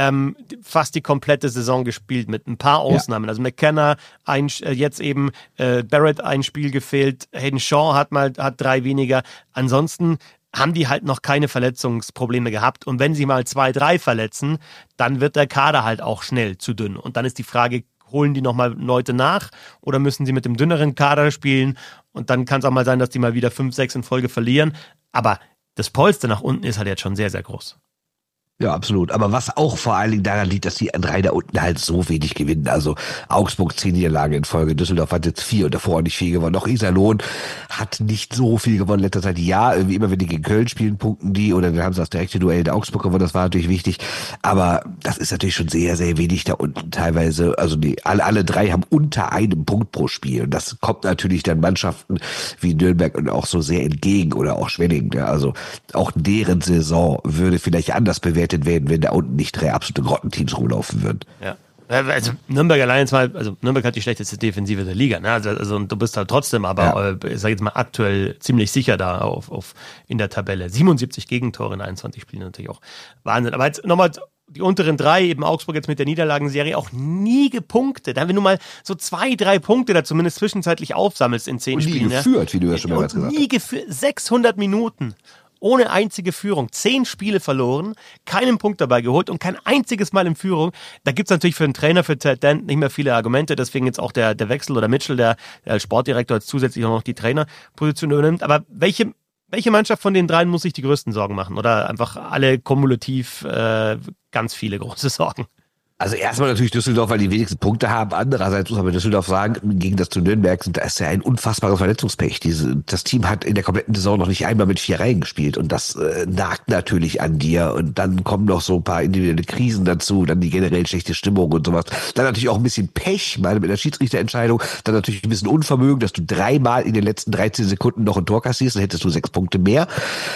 fast die komplette Saison gespielt, mit ein paar Ausnahmen. Ja. Also McKenna, jetzt eben Barrett ein Spiel gefehlt, Hayden Shaw hat 3 weniger. Ansonsten haben die halt noch keine Verletzungsprobleme gehabt. Und wenn sie mal 2, 3 verletzen, dann wird der Kader halt auch schnell zu dünn. Und dann ist die Frage, holen die nochmal Leute nach oder müssen sie mit dem dünneren Kader spielen? Und dann kann es auch mal sein, dass die mal wieder 5, 6 in Folge verlieren. Aber das Polster nach unten ist halt jetzt schon sehr, sehr groß. Ja, absolut. Aber was auch vor allen Dingen daran liegt, dass die 3 da unten halt so wenig gewinnen. Also Augsburg 10 Niederlagen in Folge, Düsseldorf hat jetzt 4 und davor auch nicht viel gewonnen. Auch Iserlohn hat nicht so viel gewonnen in letzter Zeit. Ja, irgendwie immer wenn die gegen Köln spielen, punkten die oder dann haben sie das direkte Duell in Augsburg gewonnen, das war natürlich wichtig. Aber das ist natürlich schon sehr, sehr wenig da unten teilweise. Also alle 3 haben unter einem Punkt pro Spiel. Und das kommt natürlich dann Mannschaften wie Nürnberg und auch so sehr entgegen oder auch Schwenningen. Also auch deren Saison würde vielleicht anders bewertet werden, wenn da unten nicht 3 absolute Grottenteams rumlaufen würden. Ja. Also Nürnberg allein jetzt mal, also Nürnberg hat die schlechteste Defensive der Liga, ne? Also und du bist halt trotzdem, aber ich sag jetzt mal aktuell ziemlich sicher da auf in der Tabelle. 77 Gegentore in 21 Spielen, natürlich auch Wahnsinn. Aber jetzt nochmal die unteren 3, eben Augsburg jetzt mit der Niederlagenserie auch nie gepunktet. Wenn du mal so 2, 3 Punkte da zumindest zwischenzeitlich aufsammelst in 10 Spielen. Nie geführt, wie du ja schon mal gesagt hast. Nie geführt, 600 Minuten. Ohne einzige Führung, 10 Spiele verloren, keinen Punkt dabei geholt und kein einziges Mal in Führung. Da gibt's natürlich für einen Trainer, für Ted Dent nicht mehr viele Argumente, deswegen jetzt auch der Wechsel oder Mitchell, der als Sportdirektor jetzt zusätzlich auch noch die Trainerposition übernimmt. Aber welche Mannschaft von den 3 muss sich die größten Sorgen machen? Oder einfach alle kumulativ ganz viele große Sorgen? Also erstmal natürlich Düsseldorf, weil die wenigsten Punkte haben. Andererseits muss man Düsseldorf sagen, gegen das zu Nürnberg da ist ja ein unfassbares Verletzungspech. Das Team hat in der kompletten Saison noch nicht einmal mit 4 Reihen gespielt und das nagt natürlich an dir. Und dann kommen noch so ein paar individuelle Krisen dazu, dann die generell schlechte Stimmung und sowas. Dann natürlich auch ein bisschen Pech, meine mit der Schiedsrichterentscheidung. Dann natürlich ein bisschen Unvermögen, dass du 3-mal in den letzten 13 Sekunden noch ein Tor kassierst, dann hättest du 6 Punkte mehr.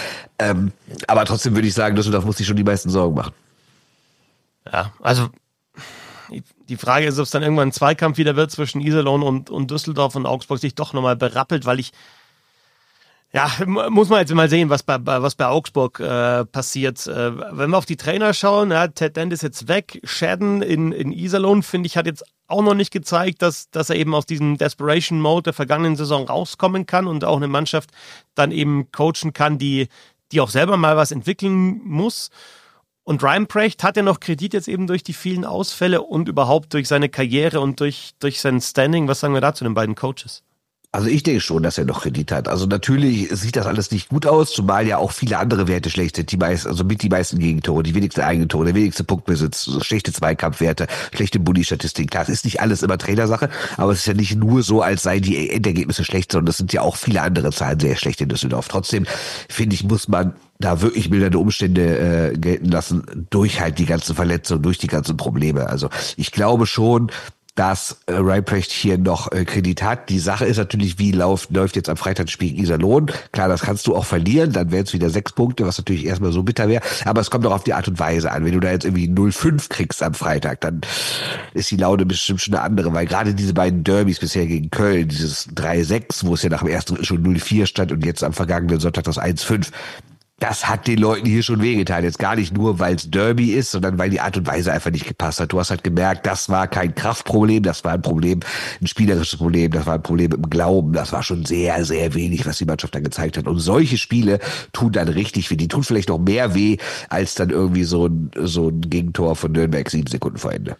Aber trotzdem würde ich sagen, Düsseldorf muss sich schon die meisten Sorgen machen. Ja, also die Frage ist, ob es dann irgendwann ein Zweikampf wieder wird zwischen Iserlohn und Düsseldorf und Augsburg sich doch nochmal berappelt, weil Ja, muss man jetzt mal sehen, was bei Augsburg passiert. Wenn wir auf die Trainer schauen, ja, Ted Dent ist jetzt weg. Shadden in Iserlohn, finde ich, hat jetzt auch noch nicht gezeigt, dass er eben aus diesem Desperation-Mode der vergangenen Saison rauskommen kann und auch eine Mannschaft dann eben coachen kann, die auch selber mal was entwickeln muss. Und Ryan Precht hat ja noch Kredit jetzt eben durch die vielen Ausfälle und überhaupt durch seine Karriere und durch sein Standing. Was sagen wir da zu den beiden Coaches? Also ich denke schon, dass er noch Kredit hat. Also natürlich sieht das alles nicht gut aus, zumal ja auch viele andere Werte schlecht sind. Die meisten Gegentore, die wenigsten Eigentore, der wenigste Punktbesitz, schlechte Zweikampfwerte, schlechte Bulli-Statistik. Klar, es ist nicht alles immer Trainersache, aber es ist ja nicht nur so, als seien die Endergebnisse schlecht, sondern es sind ja auch viele andere Zahlen sehr schlecht in Düsseldorf. Trotzdem, finde ich, muss man da wirklich mildernde Umstände gelten lassen, durch halt die ganzen Verletzungen, durch die ganzen Probleme. Also ich glaube schon, dass Ryan Precht hier noch Kredit hat. Die Sache ist natürlich, wie läuft jetzt am Freitag das Spiel gegen Iserlohn. Klar, das kannst du auch verlieren, dann wären es wieder 6 Punkte, was natürlich erstmal so bitter wäre. Aber es kommt auch auf die Art und Weise an. Wenn du da jetzt irgendwie 0-5 kriegst am Freitag, dann ist die Laune bestimmt schon eine andere, weil gerade diese beiden Derbys bisher gegen Köln, dieses 3-6, wo es ja nach dem ersten schon 0-4 stand und jetzt am vergangenen Sonntag das 1-5, das hat den Leuten hier schon wehgetan. Jetzt gar nicht nur, weil es Derby ist, sondern weil die Art und Weise einfach nicht gepasst hat. Du hast halt gemerkt, das war kein Kraftproblem, das war ein Problem, ein spielerisches Problem, das war ein Problem im Glauben. Das war schon sehr, sehr wenig, was die Mannschaft dann gezeigt hat. Und solche Spiele tun dann richtig weh. Die tun vielleicht noch mehr weh, als dann irgendwie so ein Gegentor von Nürnberg 7 Sekunden vor Ende.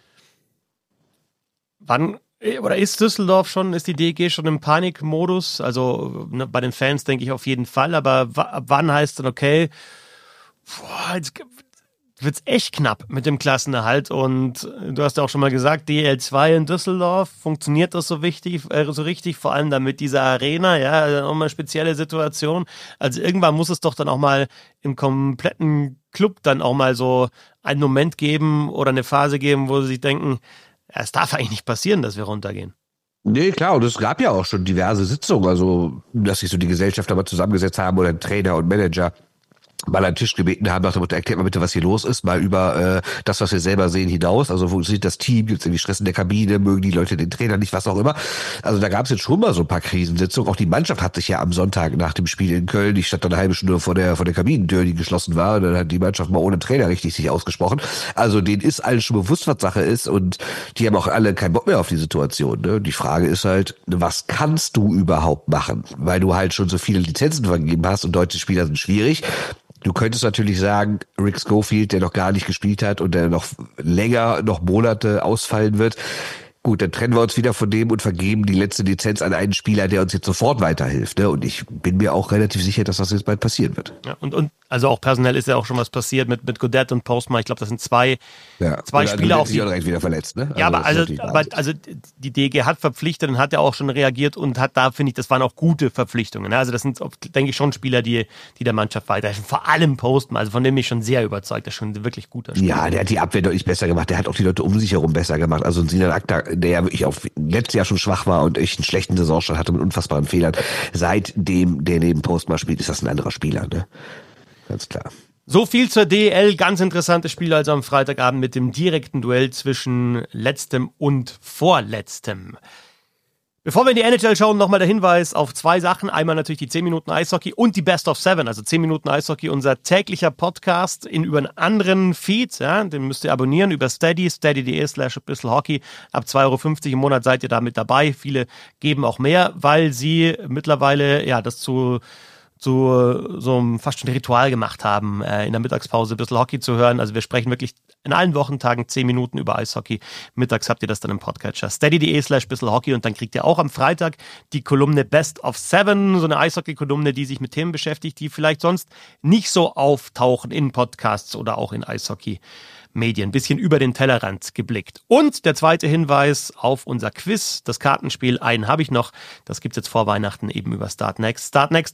Ist die DEG schon im Panikmodus? Also bei den Fans denke ich auf jeden Fall, aber wann heißt dann, okay, jetzt wird's echt knapp mit dem Klassenerhalt und du hast ja auch schon mal gesagt, DL2 in Düsseldorf, funktioniert das so richtig, vor allem dann mit dieser Arena, ja, nochmal eine spezielle Situation. Also irgendwann muss es doch dann auch mal im kompletten Club dann auch mal so einen Moment geben oder eine Phase geben, wo sie sich denken, es darf eigentlich nicht passieren, dass wir runtergehen. Nee, klar, und es gab ja auch schon diverse Sitzungen, also dass sich so die Gesellschafter mal zusammengesetzt haben oder Trainer und Manager mal an den Tisch gebeten haben, nach dem Motto, erklärt mal bitte, was hier los ist, mal über das, was wir selber sehen, hinaus. Also wo sieht das Team, gibt es irgendwie Stress in der Kabine, mögen die Leute den Trainer nicht, was auch immer. Also da gab es jetzt schon mal so ein paar Krisensitzungen. Auch die Mannschaft hat sich ja am Sonntag nach dem Spiel in Köln, ich stand dann eine halbe Stunde vor der Kabinentür, die geschlossen war, und dann hat die Mannschaft mal ohne Trainer richtig sich ausgesprochen. Also denen ist allen schon bewusst, was Sache ist, und die haben auch alle keinen Bock mehr auf die Situation. Ne? Die Frage ist halt, was kannst du überhaupt machen? Weil du halt schon so viele Lizenzen vergeben hast und deutsche Spieler sind schwierig. Du könntest natürlich sagen, Rick Schofield, der noch gar nicht gespielt hat und der noch länger, noch Monate ausfallen wird. Gut, dann trennen wir uns wieder von dem und vergeben die letzte Lizenz an einen Spieler, der uns jetzt sofort weiterhilft. Ne? Und ich bin mir auch relativ sicher, dass das jetzt bald passieren wird. Ja, und also auch personell ist ja auch schon was passiert mit Godet und Postma. Ich glaube, das sind zwei Spieler auch, die auch direkt wieder verletzt. Ne? Ja, also die DG hat verpflichtet und hat ja auch schon reagiert und hat da, finde ich, das waren auch gute Verpflichtungen. Ne? Also das sind, denke ich, schon Spieler, die der Mannschaft weiterhelfen. Vor allem Postma, also von dem bin ich schon sehr überzeugt. Das ist schon ein wirklich guter Spieler. Ja, der hat die Abwehr deutlich besser gemacht. Der hat auch die Leute um sich herum besser gemacht. Also ein Sinan Akta, der ja wirklich auch letztes Jahr schon schwach war und echt einen schlechten Saisonstart hatte mit unfassbaren Fehlern. Seitdem der neben Postma spielt, ist das ein anderer Spieler, ne? Ganz klar. So viel zur DEL. Ganz interessantes Spiel also am Freitagabend mit dem direkten Duell zwischen letztem und vorletztem. Bevor wir in die NHL schauen, nochmal der Hinweis auf 2 Sachen. Einmal natürlich die 10 Minuten Eishockey und die Best of 7, also 10 Minuten Eishockey, unser täglicher Podcast über einen anderen Feed. Ja, den müsst ihr abonnieren über steady.de/bisselhockey. Ab 2,50 € im Monat seid ihr da mit dabei. Viele geben auch mehr, weil sie mittlerweile das zu so fast schon ein Ritual gemacht haben, in der Mittagspause ein bisschen Hockey zu hören. Also wir sprechen wirklich in allen Wochentagen 10 Minuten über Eishockey. Mittags habt ihr das dann im Podcatcher. steady.de/bisselhockey, und dann kriegt ihr auch am Freitag die Kolumne Best of 7, so eine Eishockey-Kolumne, die sich mit Themen beschäftigt, die vielleicht sonst nicht so auftauchen in Podcasts oder auch in Eishockey-Medien. Ein bisschen über den Tellerrand geblickt. Und der zweite Hinweis auf unser Quiz, das Kartenspiel, einen habe ich noch. Das gibt's jetzt vor Weihnachten eben über Startnext.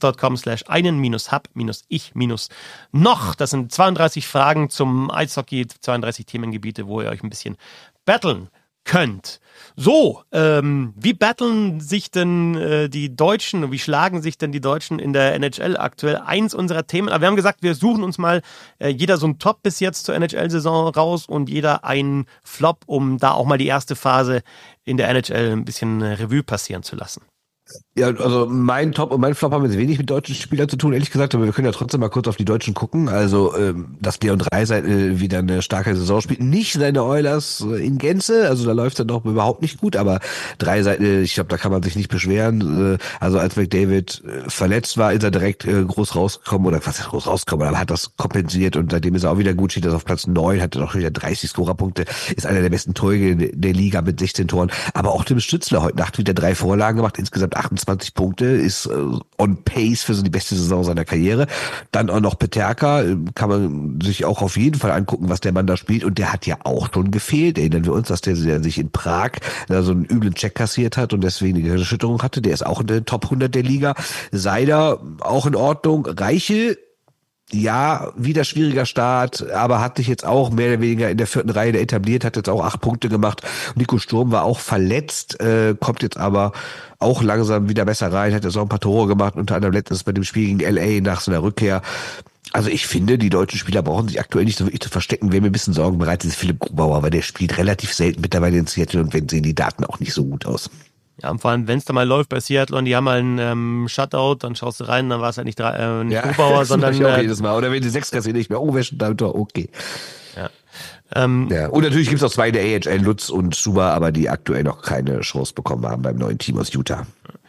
Startnext.com/einen-hab-ich-noch. Das sind 32 Fragen zum Eishockey, 32 Themengebiete, wo ihr euch ein bisschen battlen könnt. So, wie battlen sich denn die Deutschen, wie schlagen sich denn die Deutschen in der NHL aktuell? Eins unserer Themen, aber wir haben gesagt, wir suchen uns mal jeder so einen Top bis jetzt zur NHL-Saison raus und jeder einen Flop, um da auch mal die erste Phase in der NHL ein bisschen Revue passieren zu lassen. Ja, also mein Top und mein Flop haben jetzt wenig mit deutschen Spielern zu tun, ehrlich gesagt, aber wir können ja trotzdem mal kurz auf die Deutschen gucken. Also, dass Leon Draisaitl wieder eine starke Saison spielt. Nicht seine Oilers in Gänze, also da läuft er noch überhaupt nicht gut, aber Draisaitl, ich glaube, da kann man sich nicht beschweren. Also als McDavid verletzt war, ist er direkt groß rausgekommen, oder was ist groß rausgekommen, aber hat das kompensiert und seitdem ist er auch wieder gut, steht er auf Platz 9, hat noch wieder 30 Scorerpunkte, ist einer der besten Torjäger der Liga mit 16 Toren. Aber auch Tim Stützle heute Nacht wieder 3 Vorlagen gemacht, insgesamt 28 Punkte, ist on pace für so die beste Saison seiner Karriere. Dann auch noch Peterka, kann man sich auch auf jeden Fall angucken, was der Mann da spielt. Und der hat ja auch schon gefehlt. Erinnern wir uns, dass der sich in Prag so einen üblen Check kassiert hat und deswegen eine Erschütterung hatte. Der ist auch in der Top 100 der Liga. Seider auch in Ordnung. Reichel, ja, wieder schwieriger Start, aber hat sich jetzt auch mehr oder weniger in der 4. Reihe etabliert, hat jetzt auch 8 Punkte gemacht. Nico Sturm war auch verletzt, kommt jetzt aber auch langsam wieder besser rein, hat jetzt auch ein paar Tore gemacht, unter anderem letztens bei dem Spiel gegen LA nach seiner Rückkehr. Also ich finde, die deutschen Spieler brauchen sich aktuell nicht so wirklich zu verstecken. Wer mir ein bisschen Sorgen bereitet, ist Philipp Grubauer, weil der spielt relativ selten mittlerweile in Seattle und wenn sehen die Daten auch nicht so gut aus. Ja, und vor allem, wenn es da mal läuft bei Seattle und die haben mal einen Shutout, dann schaust du rein, dann war es halt nicht Grubauer, sondern auch jedes Mal. Oder wenn die 6 kassieren, nicht mehr, oh, wer steht da im Tor? Okay. Ja. Ja. Und natürlich gibt es auch 2 in der AHL, Lutz und Suba, aber die aktuell noch keine Chance bekommen haben beim neuen Team aus Utah.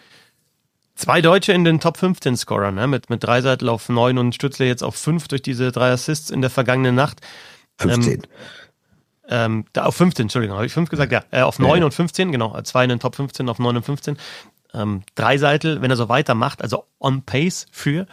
2 Deutsche in den Top 15 Scorern, ne? mit Draisaitl auf 9 und Stützle jetzt auf 5 durch diese 3 Assists in der vergangenen Nacht. 15. Auf 15, Entschuldigung, habe ich 5 gesagt? Ja, auf 9 und 15, genau. 2 in den Top 15 auf 9 und 15. Draisaitl, wenn er so weitermacht, also on pace für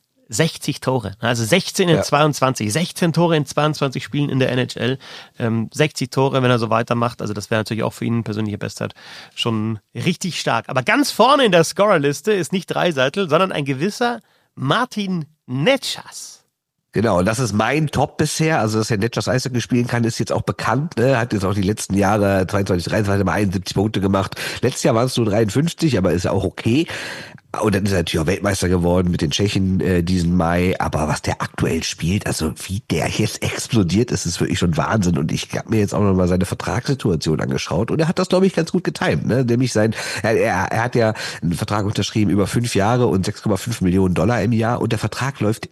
60 Tore. Also 16 in 22. 16 Tore in 22 Spielen in der NHL. 60 Tore, wenn er so weitermacht. Also das wäre natürlich auch für ihn persönliche Bestzeit schon richtig stark. Aber ganz vorne in der Scorerliste ist nicht Draisaitl, sondern ein gewisser Martin Necas. Genau, und das ist mein Top bisher. Also, dass er Netschers Eishockey spielen kann, ist jetzt auch bekannt. Ne? Hat jetzt auch die letzten Jahre, 22, 23 mal 71 Punkte gemacht. Letztes Jahr waren es nur 53, aber ist ja auch okay. Und dann ist er natürlich auch Weltmeister geworden mit den Tschechen diesen Mai. Aber was der aktuell spielt, also wie der jetzt explodiert, ist wirklich schon Wahnsinn. Und ich habe mir jetzt auch noch mal seine Vertragssituation angeschaut. Und er hat das, glaube ich, ganz gut getimt. Ne? Nämlich er hat ja einen Vertrag unterschrieben über 5 Jahre und 6,5 Millionen Dollar im Jahr. Und der Vertrag läuft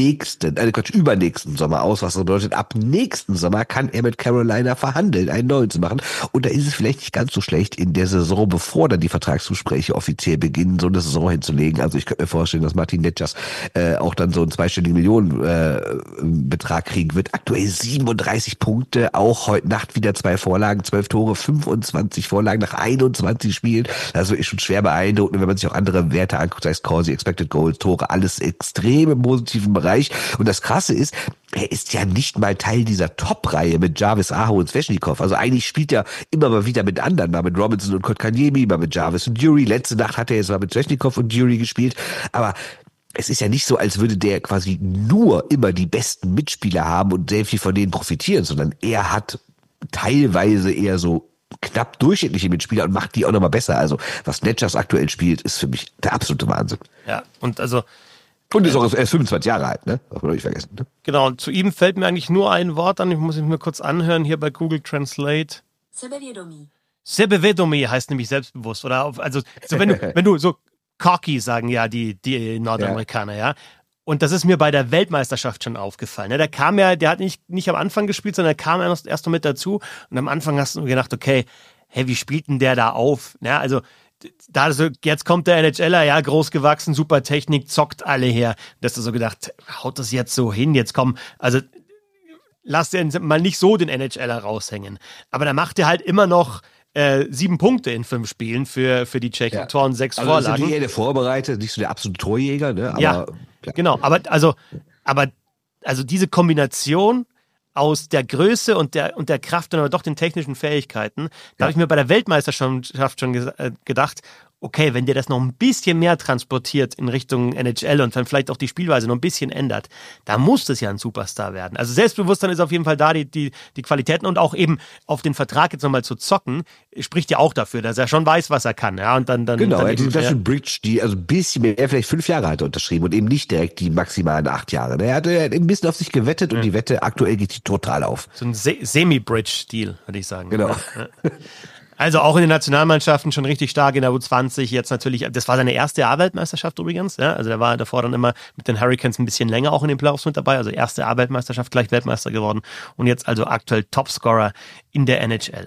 übernächsten Sommer aus. Was bedeutet, ab nächsten Sommer kann er mit Carolina verhandeln, einen neuen zu machen. Und da ist es vielleicht nicht ganz so schlecht, in der Saison, bevor dann die Vertragsgespräche offiziell beginnen, so eine Saison hinzulegen. Also ich könnte mir vorstellen, dass Martin Necas auch dann so einen zweistelligen Millionenbetrag kriegen wird. Aktuell 37 Punkte, auch heute Nacht wieder 2 Vorlagen, 12 Tore, 25 Vorlagen nach 21 Spielen. Also ist schon schwer beeindruckend, wenn man sich auch andere Werte anguckt, sei es Corsi, Expected Goals, Tore, alles extrem im positiven Bereich. Und das Krasse ist, er ist ja nicht mal Teil dieser Top-Reihe mit Jarvis, Aho und Svechnikov. Also eigentlich spielt er immer mal wieder mit anderen, mal mit Robinson und Kotkaniemi, mal mit Jarvis und Drury. Letzte Nacht hat er jetzt mal mit Svechnikov und Drury gespielt. Aber es ist ja nicht so, als würde der quasi nur immer die besten Mitspieler haben und sehr viel von denen profitieren, sondern er hat teilweise eher so knapp durchschnittliche Mitspieler und macht die auch nochmal besser. Also was Necas aktuell spielt, ist für mich der absolute Wahnsinn. Ja, und also und er ist 25 Jahre alt, ne? Darf man doch nicht vergessen, ne? Genau, und zu ihm fällt mir eigentlich nur ein Wort an, ich muss ihn mir kurz anhören, hier bei Google Translate. Sebevedomi heißt nämlich selbstbewusst, oder? Also, so wenn du so cocky sagen ja die Nordamerikaner, ja. Und das ist mir bei der Weltmeisterschaft schon aufgefallen. Ne? Der hat nicht am Anfang gespielt, sondern er kam erst noch mit dazu. Und am Anfang hast du gedacht, okay, hey, wie spielt denn der da auf? Ja, also, jetzt kommt der NHLer, ja, groß gewachsen, super Technik, zockt alle her. Da hast du so gedacht, haut das jetzt so hin, jetzt komm, also lass den mal nicht so den NHLer raushängen. Aber da macht er halt immer noch 7 Punkte in 5 Spielen für die Tschechen, ja. Tor und 6 Vorlagen. Also ist der vorbereitet, nicht so der absolute Torjäger, ne? Aber, ja, genau, aber diese Kombination aus der Größe und der Kraft und aber doch den technischen Fähigkeiten, da habe ich mir bei der Weltmeisterschaft schon gedacht, okay, wenn der das noch ein bisschen mehr transportiert in Richtung NHL und dann vielleicht auch die Spielweise noch ein bisschen ändert, da muss das ja ein Superstar werden. Also Selbstbewusstsein ist auf jeden Fall da, die Qualitäten und auch eben auf den Vertrag jetzt nochmal zu zocken, spricht ja auch dafür, dass er schon weiß, was er kann. Ja, und dann genau, dann er hat die Flasche Bridge, die also ein bisschen mehr, vielleicht 5 Jahre hat er unterschrieben und eben nicht direkt die maximalen 8 Jahre. Er hat ein bisschen auf sich gewettet und die Wette aktuell geht die total auf. So ein Semi-Bridge-Deal, würde ich sagen. Genau. Ja. Also auch in den Nationalmannschaften schon richtig stark in der U20. Jetzt natürlich, das war seine erste A-Weltmeisterschaft übrigens. Ja? Also der war davor dann immer mit den Hurricanes ein bisschen länger auch in den Playoffs mit dabei. Also erste A-Weltmeisterschaft, gleich Weltmeister geworden. Und jetzt also aktuell Topscorer in der NHL.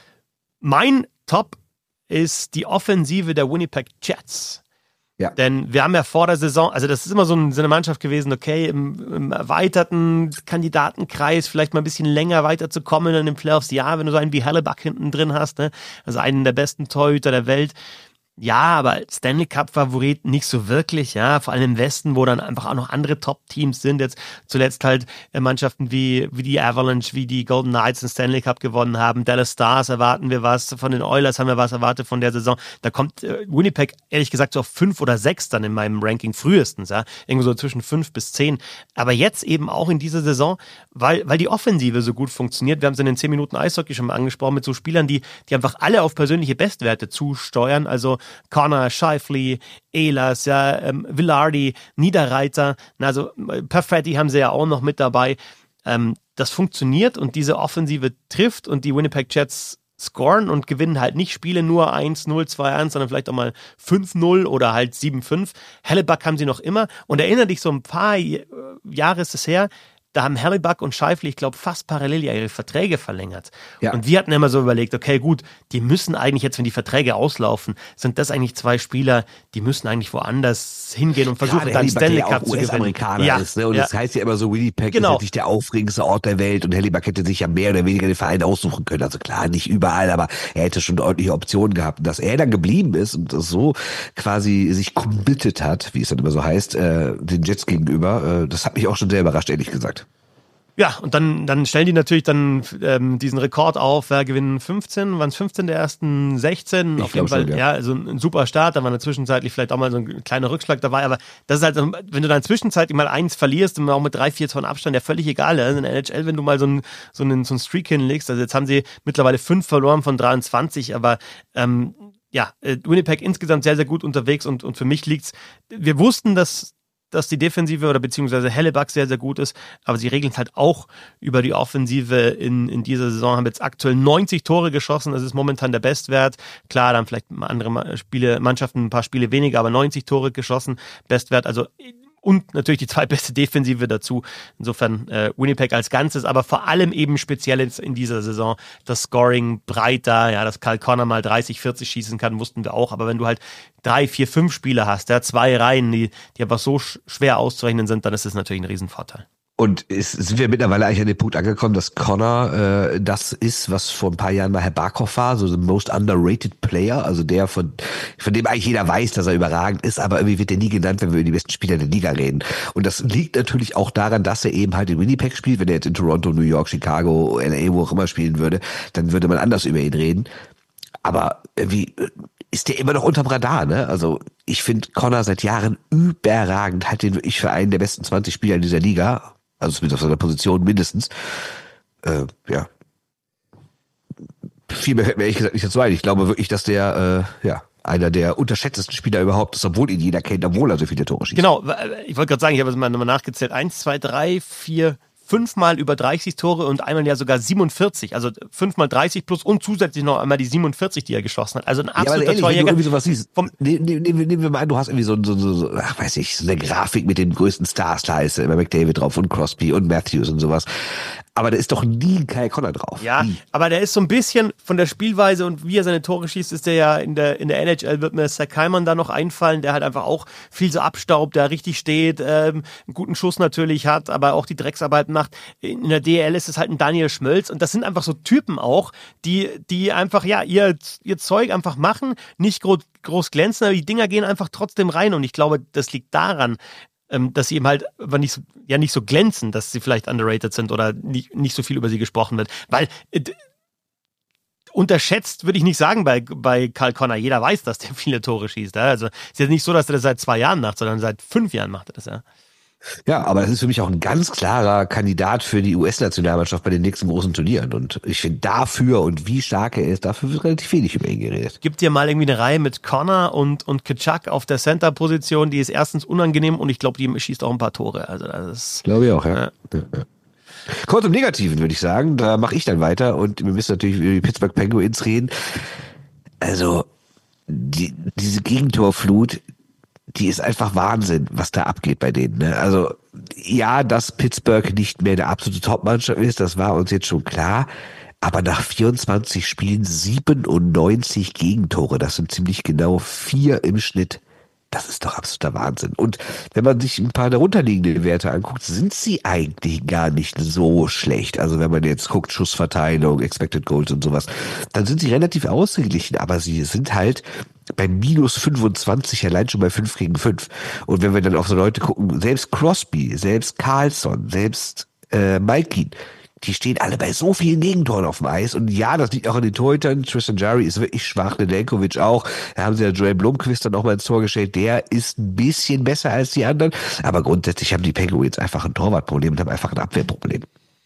Mein Top ist die Offensive der Winnipeg Jets. Ja. Denn wir haben ja vor der Saison, also das ist immer so eine Mannschaft gewesen, okay, im erweiterten Kandidatenkreis vielleicht mal ein bisschen länger weiterzukommen in den Playoffs. Ja, wenn du so einen wie Hellebuyck hinten drin hast, ne? Also einen der besten Torhüter der Welt. Ja, aber Stanley Cup-Favorit nicht so wirklich, ja, vor allem im Westen, wo dann einfach auch noch andere Top-Teams sind, jetzt zuletzt halt Mannschaften wie die Avalanche, wie die Golden Knights den Stanley Cup gewonnen haben, Dallas Stars erwarten wir was, von den Oilers haben wir was erwartet von der Saison, da kommt Winnipeg ehrlich gesagt so auf 5 oder 6 dann in meinem Ranking frühestens, ja, irgendwo so zwischen 5 bis 10, aber jetzt eben auch in dieser Saison, weil die Offensive so gut funktioniert, wir haben es in den 10 Minuten Eishockey schon mal angesprochen, mit so Spielern, die einfach alle auf persönliche Bestwerte zusteuern, also Connor, Scheifele, Ehlers, ja, Vilardi, Niederreiter, also Perfetti haben sie ja auch noch mit dabei. Das funktioniert und diese Offensive trifft und die Winnipeg Jets scoren und gewinnen halt nicht Spiele nur 1-0, 2-1, sondern vielleicht auch mal 5-0 oder halt 7-5. Hellebuyck haben sie noch immer und erinnere dich, so ein paar Jahre ist es her, da haben Hellebuyck und Scheifele, ich glaube, fast parallel ja ihre Verträge verlängert. Ja. Und wir hatten immer so überlegt, okay, gut, die müssen eigentlich jetzt, wenn die Verträge auslaufen, sind das eigentlich 2 Spieler, die müssen eigentlich woanders hingehen und versuchen dann Stanley Cup zu gewinnen. US-Amerikaner ist, ne? Und das heißt ja immer so, Winnipeg ist natürlich der aufregendste Ort der Welt und Hellebuyck hätte sich ja mehr oder weniger den Verein aussuchen können. Also klar, nicht überall, aber er hätte schon deutliche Optionen gehabt. Und dass er dann geblieben ist und das so quasi sich committed hat, wie es dann immer so heißt, den Jets gegenüber, das hat mich auch schon sehr überrascht, ehrlich gesagt. Ja, und dann stellen die natürlich dann diesen Rekord auf, gewinnen 15, waren es 15 der ersten 16, auf jeden Fall, ja, also ein super Start, da war zwischenzeitlich vielleicht auch mal so ein kleiner Rückschlag dabei, aber das ist halt, wenn du dann zwischenzeitlich mal 1 verlierst und auch mit 3-4 Toren Abstand, ja völlig egal, in der NHL, wenn du mal so einen Streak hinlegst, also jetzt haben sie mittlerweile 5 verloren von 23, aber Winnipeg insgesamt sehr, sehr gut unterwegs und für mich liegt's, wir wussten, dass die Defensive oder beziehungsweise Hellebuyck sehr, sehr gut ist, aber sie regeln es halt auch über die Offensive in dieser Saison, haben jetzt aktuell 90 Tore geschossen, das ist momentan der Bestwert, klar, dann vielleicht andere Mannschaften ein paar Spiele weniger, aber 90 Tore geschossen, Bestwert, also und natürlich die zweitbeste Defensive dazu. Insofern Winnipeg als Ganzes, aber vor allem eben speziell in dieser Saison das Scoring breiter, ja, dass Kyle Connor mal 30, 40 schießen kann, wussten wir auch, aber wenn du halt 3, 4, 5 Spieler hast, 2 Reihen, die einfach so schwer auszurechnen sind, dann ist das natürlich ein Riesenvorteil. Und sind wir mittlerweile eigentlich an den Punkt angekommen, dass Connor das ist, was vor ein paar Jahren mal Herr Barkov war, so the most underrated player, also der von dem eigentlich jeder weiß, dass er überragend ist, aber irgendwie wird er nie genannt, wenn wir über die besten Spieler der Liga reden. Und das liegt natürlich auch daran, dass er eben halt in Winnipeg spielt. Wenn er jetzt in Toronto, New York, Chicago, LA, wo auch immer spielen würde, dann würde man anders über ihn reden. Aber irgendwie ist der immer noch unterm Radar, ne? Also ich finde Connor seit Jahren überragend, halt den wirklich für einen der besten 20 Spieler in dieser Liga. Also zumindest auf seiner Position mindestens. Ja. Viel mehr fällt mir ehrlich gesagt nicht dazu ein. Ich glaube wirklich, dass der einer der unterschätztesten Spieler überhaupt ist, obwohl ihn jeder kennt, obwohl er so viele Tore schießt. Genau, ich wollte gerade sagen, ich habe es mal nochmal nachgezählt. 1, 2, 3, 4, 5 Mal über 30 Tore und einmal ja sogar 47. Also 5 mal 30 plus und zusätzlich noch einmal die 47, die er geschossen hat. Also ein absoluter Torjäger. Wenn du irgendwie sowas siehst, nehmen wir mal an, du hast irgendwie so eine Grafik mit den größten Stars, da ist immer McDavid drauf und Crosby und Matthews und sowas. Aber da ist doch nie ein Kyle Connor drauf. Ja, nie. Aber der ist so ein bisschen von der Spielweise und wie er seine Tore schießt, ist der ja in der NHL, wird mir Zach Hyman da noch einfallen, der halt einfach auch viel so abstaubt, der richtig steht, einen guten Schuss natürlich hat, aber auch die Drecksarbeit macht. In der DL ist es halt ein Daniel Schmölz und das sind einfach so Typen auch, die einfach, ja, ihr Zeug einfach machen, nicht groß glänzen, aber die Dinger gehen einfach trotzdem rein und ich glaube, das liegt daran, dass sie eben halt aber nicht so glänzen, dass sie vielleicht underrated sind oder nicht so viel über sie gesprochen wird. Weil unterschätzt würde ich nicht sagen bei Kyle Connor. Jeder weiß, dass der viele Tore schießt. Ja? Also es ist jetzt nicht so, dass er das seit 2 Jahren macht, sondern seit 5 Jahren macht er das, ja. Ja, aber das ist für mich auch ein ganz klarer Kandidat für die US-Nationalmannschaft bei den nächsten großen Turnieren. Und ich finde dafür und wie stark er ist, dafür wird relativ wenig über ihn geredet. Gibt dir mal irgendwie eine Reihe mit Connor und Tkachuk auf der Center-Position, die ist erstens unangenehm und ich glaube, die schießt auch ein paar Tore. Also das ist, glaube ich auch, ja. Kommt zum Negativen, würde ich sagen. Da mache ich dann weiter und wir müssen natürlich über die Pittsburgh Penguins reden. Also diese Gegentorflut, die ist einfach Wahnsinn, was da abgeht bei denen. Ne? Also ja, dass Pittsburgh nicht mehr der absolute Top-Mannschaft ist, das war uns jetzt schon klar. Aber nach 24 Spielen 97 Gegentore, das sind ziemlich genau 4 im Schnitt. Das ist doch absoluter Wahnsinn. Und wenn man sich ein paar darunterliegende Werte anguckt, sind sie eigentlich gar nicht so schlecht. Also wenn man jetzt guckt, Schussverteilung, Expected Goals und sowas, dann sind sie relativ ausgeglichen. Aber sie sind halt bei minus 25 allein schon bei 5 gegen 5. Und wenn wir dann auf so Leute gucken, selbst Crosby, selbst Carlson, selbst Malkin, die stehen alle bei so vielen Gegentoren auf dem Eis. Und ja, das liegt auch an den Torhütern. Tristan Jarry ist wirklich schwach, Nedeljkovic auch. Da haben sie ja Joel Blomqvist dann auch mal ins Tor gestellt. Der ist ein bisschen besser als die anderen. Aber grundsätzlich haben die Penguins einfach ein Torwartproblem und haben einfach ein Abwehrproblem.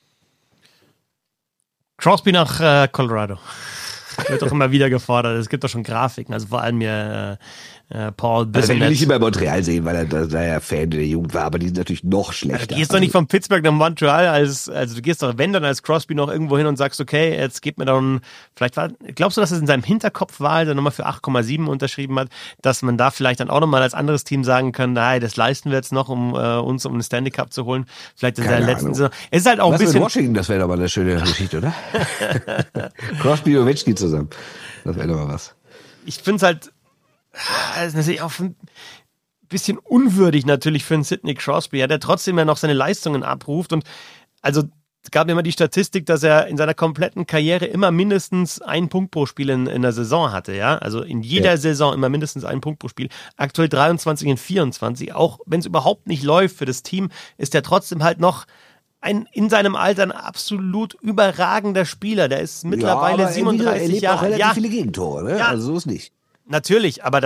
Crosby nach Colorado. Wird doch immer wieder gefordert. Es gibt doch schon Grafiken. Also vor allem mir Paul Bissonnette. Also ich will nicht immer in Montreal sehen, weil er da ja Fan der Jugend war, aber die sind natürlich noch schlechter. Du gehst doch nicht von Pittsburgh nach Montreal also du gehst doch, wenn dann als Crosby noch irgendwo hin und sagst, okay, jetzt geht mir dann, glaubst du, dass es in seinem Hinterkopf war, als er nochmal für 8,7 unterschrieben hat, dass man da vielleicht dann auch nochmal als anderes Team sagen kann, nein, das leisten wir jetzt noch, um uns um den Stanley Cup zu holen. Vielleicht in seiner letzten Saison. Es ist halt auch ein bisschen. Washington, das wäre doch mal eine schöne Geschichte, oder? Crosby und Ovechkin zusammen. Das wäre doch mal was. Ich finde es halt, das ist natürlich auch ein bisschen unwürdig natürlich für einen Sidney Crosby, ja, der trotzdem ja noch seine Leistungen abruft. Und also es gab immer die Statistik, dass er in seiner kompletten Karriere immer mindestens einen Punkt pro Spiel in der Saison hatte, ja. Also in jeder Saison immer mindestens einen Punkt pro Spiel. Aktuell 23 in 24. Auch wenn es überhaupt nicht läuft für das Team, ist er trotzdem halt noch in seinem Alter ein absolut überragender Spieler. Der ist mittlerweile 37 Jahre alt. Er relativ viele Gegentore, ne? Ja, also so ist nicht. Natürlich, aber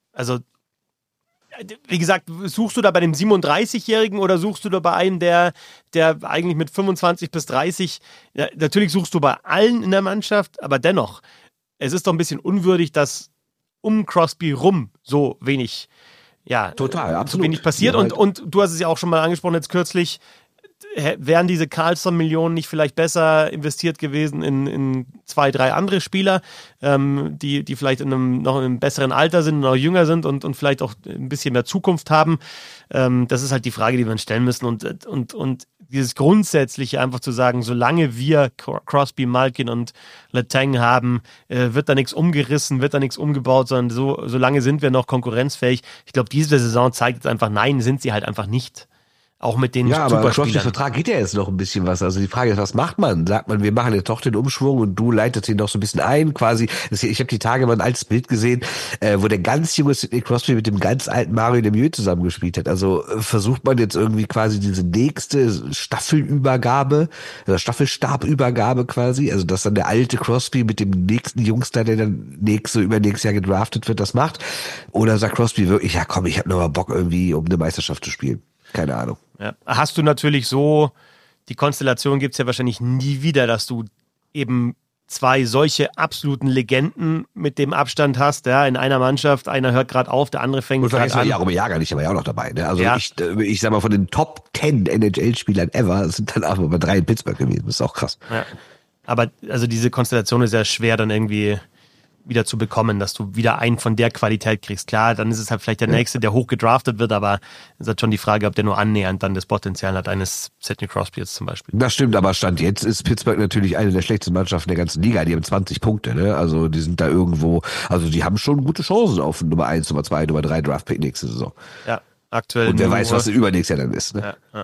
wie gesagt, suchst du da bei dem 37-Jährigen oder suchst du da bei einem, der eigentlich mit 25 bis 30, ja, natürlich suchst du bei allen in der Mannschaft, aber dennoch, es ist doch ein bisschen unwürdig, dass um Crosby rum so wenig, ja, total, absolut. so wenig passiert. Ja, und du hast es ja auch schon mal angesprochen jetzt kürzlich, wären diese Carlson-Millionen nicht vielleicht besser investiert gewesen in 2, 3 andere Spieler, die vielleicht noch in einem besseren Alter sind, noch jünger sind und vielleicht auch ein bisschen mehr Zukunft haben. Das ist halt die Frage, die wir uns stellen müssen. Und dieses Grundsätzliche einfach zu sagen, solange wir Crosby, Malkin und Letang haben, wird da nichts umgerissen, wird da nichts umgebaut, sondern solange sind wir noch konkurrenzfähig. Ich glaube, diese Saison zeigt jetzt einfach, nein, sind sie halt einfach nicht. Auch mit den Superspielern. Aber Crosbys Vertrag geht ja jetzt noch ein bisschen was. Also die Frage ist, was macht man? Sagt man, wir machen jetzt doch den Umschwung und du leitest ihn noch so ein bisschen ein, quasi. Ich habe die Tage mal ein altes Bild gesehen, wo der ganz junge Sidney Crosby mit dem ganz alten Mario Lemieux zusammengespielt hat. Also versucht man jetzt irgendwie quasi diese nächste Staffelübergabe, oder Staffelstabübergabe quasi, also dass dann der alte Crosby mit dem nächsten Jungster, der dann übernächstes Jahr gedraftet wird, das macht. Oder sagt Crosby wirklich, ja komm, ich habe noch mal Bock irgendwie, um eine Meisterschaft zu spielen. Keine Ahnung. Ja. Hast du natürlich so, die Konstellation gibt es ja wahrscheinlich nie wieder, dass du eben 2 solche absoluten Legenden mit dem Abstand hast, ja, in einer Mannschaft, einer hört gerade auf, der andere fängt gerade an. Jaromir Jagr nicht, aber ja auch noch dabei. Ne? Also ja. Ich sag mal, von den Top 10 NHL-Spielern ever sind dann auch mal 3 in Pittsburgh gewesen. Das ist auch krass. Ja. Aber also diese Konstellation ist ja schwer dann irgendwie wieder zu bekommen, dass du wieder einen von der Qualität kriegst. Klar, dann ist es halt vielleicht der Nächste, der hoch gedraftet wird, aber es ist halt schon die Frage, ob der nur annähernd dann das Potenzial hat eines Sidney Crosby jetzt zum Beispiel. Das stimmt, aber Stand jetzt ist Pittsburgh natürlich eine der schlechtesten Mannschaften der ganzen Liga. Die haben 20 Punkte, ne? Also die sind da irgendwo, also die haben schon gute Chancen auf Nummer 1, Nummer 2, Nummer 3 Draftpick nächste Saison. Ja, aktuell. Und wer weiß, was übernächstes Jahr dann ist, ne? Ja, ja.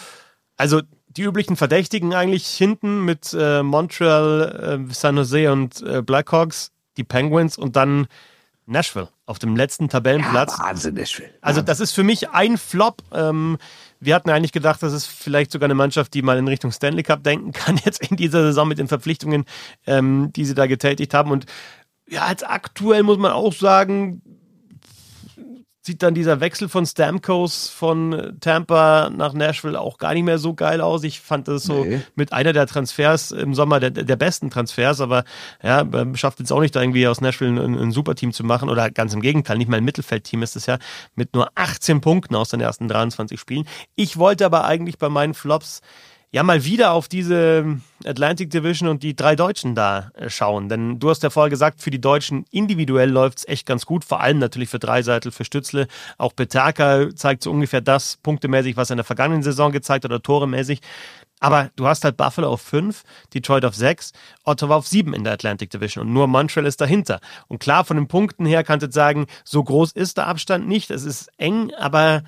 Also die üblichen Verdächtigen eigentlich hinten mit Montreal, San Jose und Blackhawks, die Penguins und dann Nashville auf dem letzten Tabellenplatz. Ja, Wahnsinn, Nashville. Also das ist für mich ein Flop. Wir hatten eigentlich gedacht, das ist vielleicht sogar eine Mannschaft, die mal in Richtung Stanley Cup denken kann, jetzt in dieser Saison mit den Verpflichtungen, die sie da getätigt haben. Und ja, jetzt aktuell muss man auch sagen, sieht dann dieser Wechsel von Stamkos von Tampa nach Nashville auch gar nicht mehr so geil aus. Ich fand das so mit einer der Transfers im Sommer der besten Transfers, aber ja, schafft jetzt auch nicht da irgendwie aus Nashville ein Superteam zu machen oder ganz im Gegenteil, nicht mal ein Mittelfeldteam ist es ja, mit nur 18 Punkten aus den ersten 23 Spielen. Ich wollte aber eigentlich bei meinen Flops mal wieder auf diese Atlantic Division und die 3 Deutschen da schauen. Denn du hast ja vorher gesagt, für die Deutschen individuell läuft es echt ganz gut, vor allem natürlich für Dreiseitel, für Stützle. Auch Peterka zeigt so ungefähr das punktemäßig, was er in der vergangenen Saison gezeigt hat oder toremäßig. Aber du hast halt Buffalo auf 5, Detroit auf 6, Ottawa auf 7 in der Atlantic Division und nur Montreal ist dahinter. Und klar, von den Punkten her kannst du sagen, so groß ist der Abstand nicht, es ist eng, aber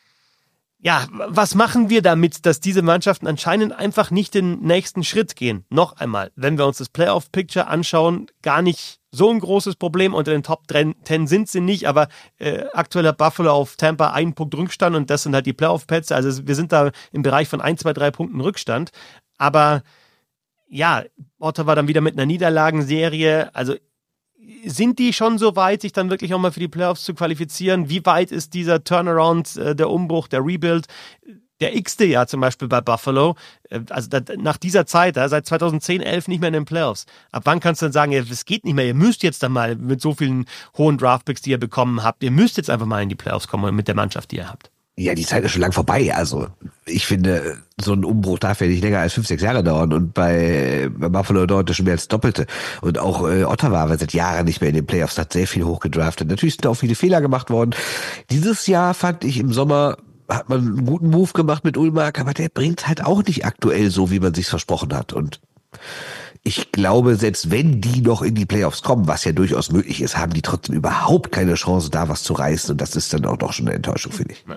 ja, was machen wir damit, dass diese Mannschaften anscheinend einfach nicht den nächsten Schritt gehen? Noch einmal, wenn wir uns das Playoff-Picture anschauen, gar nicht so ein großes Problem. Unter den Top 10 sind sie nicht, aber aktuell hat Buffalo auf Tampa 1 Punkt Rückstand und das sind halt die Playoff-Plätze. Also wir sind da im Bereich von 1, 2, 3 Punkten Rückstand. Aber ja, Ottawa dann wieder mit einer Niederlagenserie. Also sind die schon so weit, sich dann wirklich auch mal für die Playoffs zu qualifizieren? Wie weit ist dieser Turnaround, der Umbruch, der Rebuild, der x-te Jahr zum Beispiel bei Buffalo? Also nach dieser Zeit, seit 2010, 11 nicht mehr in den Playoffs. Ab wann kannst du dann sagen, es geht nicht mehr, ihr müsst jetzt dann mal mit so vielen hohen Draftpicks, die ihr bekommen habt, ihr müsst jetzt einfach mal in die Playoffs kommen mit der Mannschaft, die ihr habt? Ja, die Zeit ist schon lang vorbei. Also ich finde, so ein Umbruch darf ja nicht länger als 5, 6 Jahre dauern. Und bei Buffalo dauert das schon mehr als Doppelte. Und auch Ottawa war seit Jahren nicht mehr in den Playoffs, hat sehr viel hochgedraftet. Natürlich sind da auch viele Fehler gemacht worden. Dieses Jahr fand ich im Sommer, hat man einen guten Move gemacht mit Ullmark, aber der bringt halt auch nicht aktuell so, wie man sich's versprochen hat. Und ich glaube, selbst wenn die noch in die Playoffs kommen, was ja durchaus möglich ist, haben die trotzdem überhaupt keine Chance, da was zu reißen. Und das ist dann auch doch schon eine Enttäuschung, finde ich.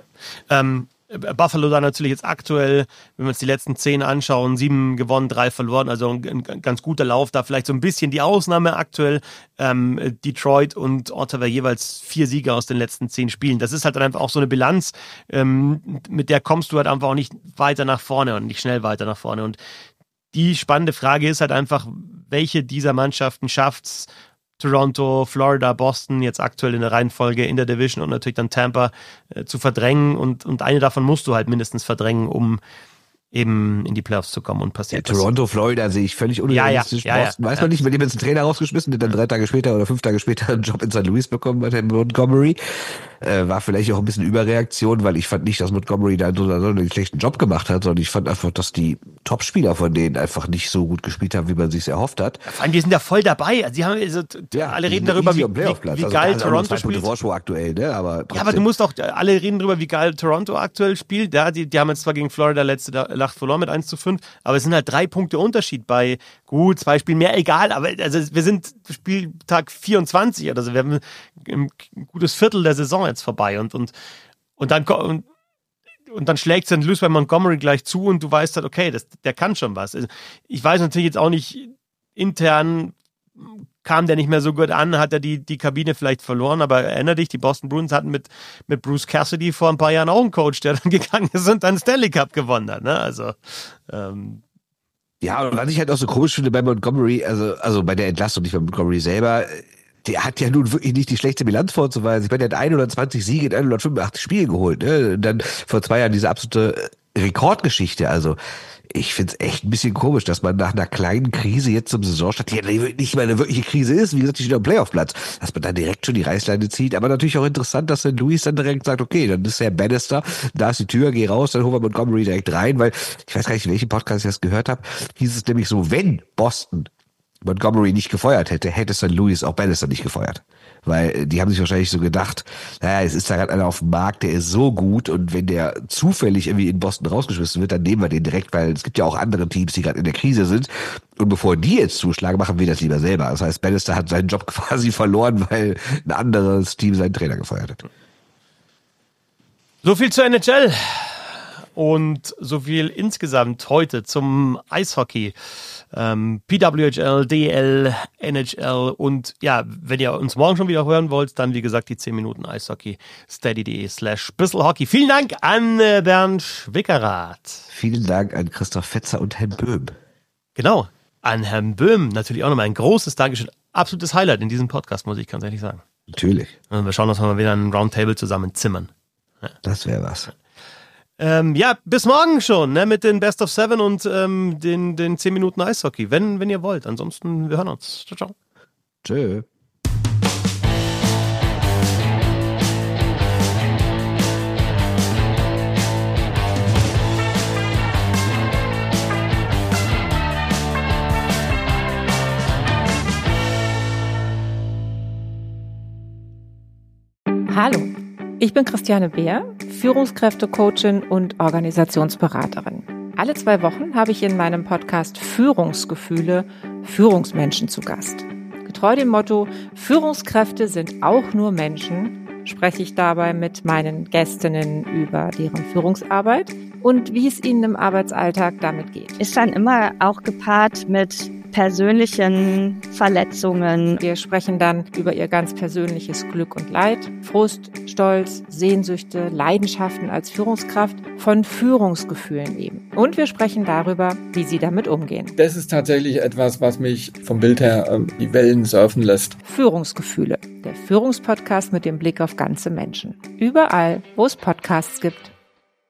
Buffalo da natürlich jetzt aktuell, wenn wir uns die letzten 10 anschauen, 7 gewonnen, 3 verloren, also ein ganz guter Lauf, da vielleicht so ein bisschen die Ausnahme aktuell. Detroit und Ottawa jeweils 4 Siege aus den letzten 10 Spielen. Das ist halt dann einfach auch so eine Bilanz, mit der kommst du halt einfach auch nicht weiter nach vorne und nicht schnell weiter nach vorne. Und die spannende Frage ist halt einfach, welche dieser Mannschaften schafft's, Toronto, Florida, Boston, jetzt aktuell in der Reihenfolge in der Division und natürlich dann Tampa zu verdrängen und eine davon musst du halt mindestens verdrängen, um eben in die Playoffs zu kommen und passiert. Ja, Toronto, Florida sehe ich völlig unrealistisch. Boston, weiß man nicht, wenn die jetzt einen Trainer rausgeschmissen, der dann 3 Tage später oder 5 Tage später einen Job in St. Louis bekommen hat, in Montgomery. War vielleicht auch ein bisschen Überreaktion, weil ich fand nicht, dass Montgomery da so einen schlechten Job gemacht hat, sondern ich fand einfach, dass die Topspieler von denen einfach nicht so gut gespielt haben, wie man sich erhofft hat. Vor allem, die sind ja voll dabei. Also alle reden darüber, wie geil Toronto spielt. Aktuell, ne? Aber ja, aber du musst auch, alle reden darüber, wie geil Toronto aktuell spielt. Ja, die haben jetzt zwar gegen Florida letzte Nacht verloren mit 1:5, aber es sind halt 3 Punkte Unterschied bei 2 Spielen mehr, egal. Aber also wir sind Spieltag 24 oder so. Wir haben ein gutes Viertel der Saison jetzt vorbei und dann schlägt St. Louis bei Montgomery gleich zu und du weißt halt, okay, der kann schon was. Also ich weiß natürlich jetzt auch nicht, intern kam der nicht mehr so gut an, hat er die Kabine vielleicht verloren, aber erinnere dich, die Boston Bruins hatten mit Bruce Cassidy vor ein paar Jahren auch einen Coach, der dann gegangen ist und dann Stanley Cup gewonnen hat, ne? Also ja, und was ich halt auch so komisch finde bei Montgomery, also bei der Entlassung, nicht bei Montgomery selber, der hat ja nun wirklich nicht die schlechte Bilanz vorzuweisen. Ich meine, der hat 120 Siege in 185 Spielen geholt, ne? Und dann vor 2 Jahren diese absolute Rekordgeschichte. Also ich find's echt ein bisschen komisch, dass man nach einer kleinen Krise jetzt zum Saisonstart, die nicht mal eine wirkliche Krise ist, wie gesagt, die steht am Playoff-Platz, dass man da direkt schon die Reißleine zieht. Aber natürlich auch interessant, dass St. Louis dann direkt sagt, okay, dann ist der Bannister, da ist die Tür, geh raus, dann holen wir Montgomery direkt rein, weil ich weiß gar nicht, in welchem Podcast ich das gehört habe, hieß es nämlich so, wenn Boston Montgomery nicht gefeuert hätte St. Louis auch Bannister nicht gefeuert. Weil die haben sich wahrscheinlich so gedacht, naja, es ist da gerade einer auf dem Markt, der ist so gut und wenn der zufällig irgendwie in Boston rausgeschmissen wird, dann nehmen wir den direkt, weil es gibt ja auch andere Teams, die gerade in der Krise sind. Und bevor die jetzt zuschlagen, machen wir das lieber selber. Das heißt, Bannister hat seinen Job quasi verloren, weil ein anderes Team seinen Trainer gefeuert hat. So viel zur NHL. Und so viel insgesamt heute zum Eishockey. PWHL, DL, NHL und ja, wenn ihr uns morgen schon wieder hören wollt, dann wie gesagt die 10 Minuten Eishockey, steady.de/bisselhockey. Vielen Dank an Bernd Schwickerath. Vielen Dank an Christoph Fetzer und Herrn Böhm. Genau, an Herrn Böhm natürlich auch nochmal ein großes Dankeschön. Absolutes Highlight in diesem Podcast, muss ich ganz ehrlich sagen. Natürlich. Und wir schauen uns mal wieder ein Roundtable zusammen zimmern. Ja. Das wäre was. Ja, bis morgen schon, ne, mit den Best of 7 und den 10 Minuten Eishockey, wenn ihr wollt. Ansonsten, wir hören uns. Ciao, ciao. Tschö. Hallo, ich bin Christiane Beer, Führungskräftecoachin und Organisationsberaterin. Alle 2 Wochen habe ich in meinem Podcast Führungsgefühle Führungsmenschen zu Gast. Getreu dem Motto, Führungskräfte sind auch nur Menschen, spreche ich dabei mit meinen Gästinnen über deren Führungsarbeit und wie es ihnen im Arbeitsalltag damit geht. Ist dann immer auch gepaart mit persönlichen Verletzungen. Wir sprechen dann über ihr ganz persönliches Glück und Leid, Frust, Stolz, Sehnsüchte, Leidenschaften als Führungskraft, von Führungsgefühlen eben. Und wir sprechen darüber, wie sie damit umgehen. Das ist tatsächlich etwas, was mich vom Bild her die Wellen surfen lässt. Führungsgefühle, der Führungspodcast mit dem Blick auf ganze Menschen. Überall, wo es Podcasts gibt.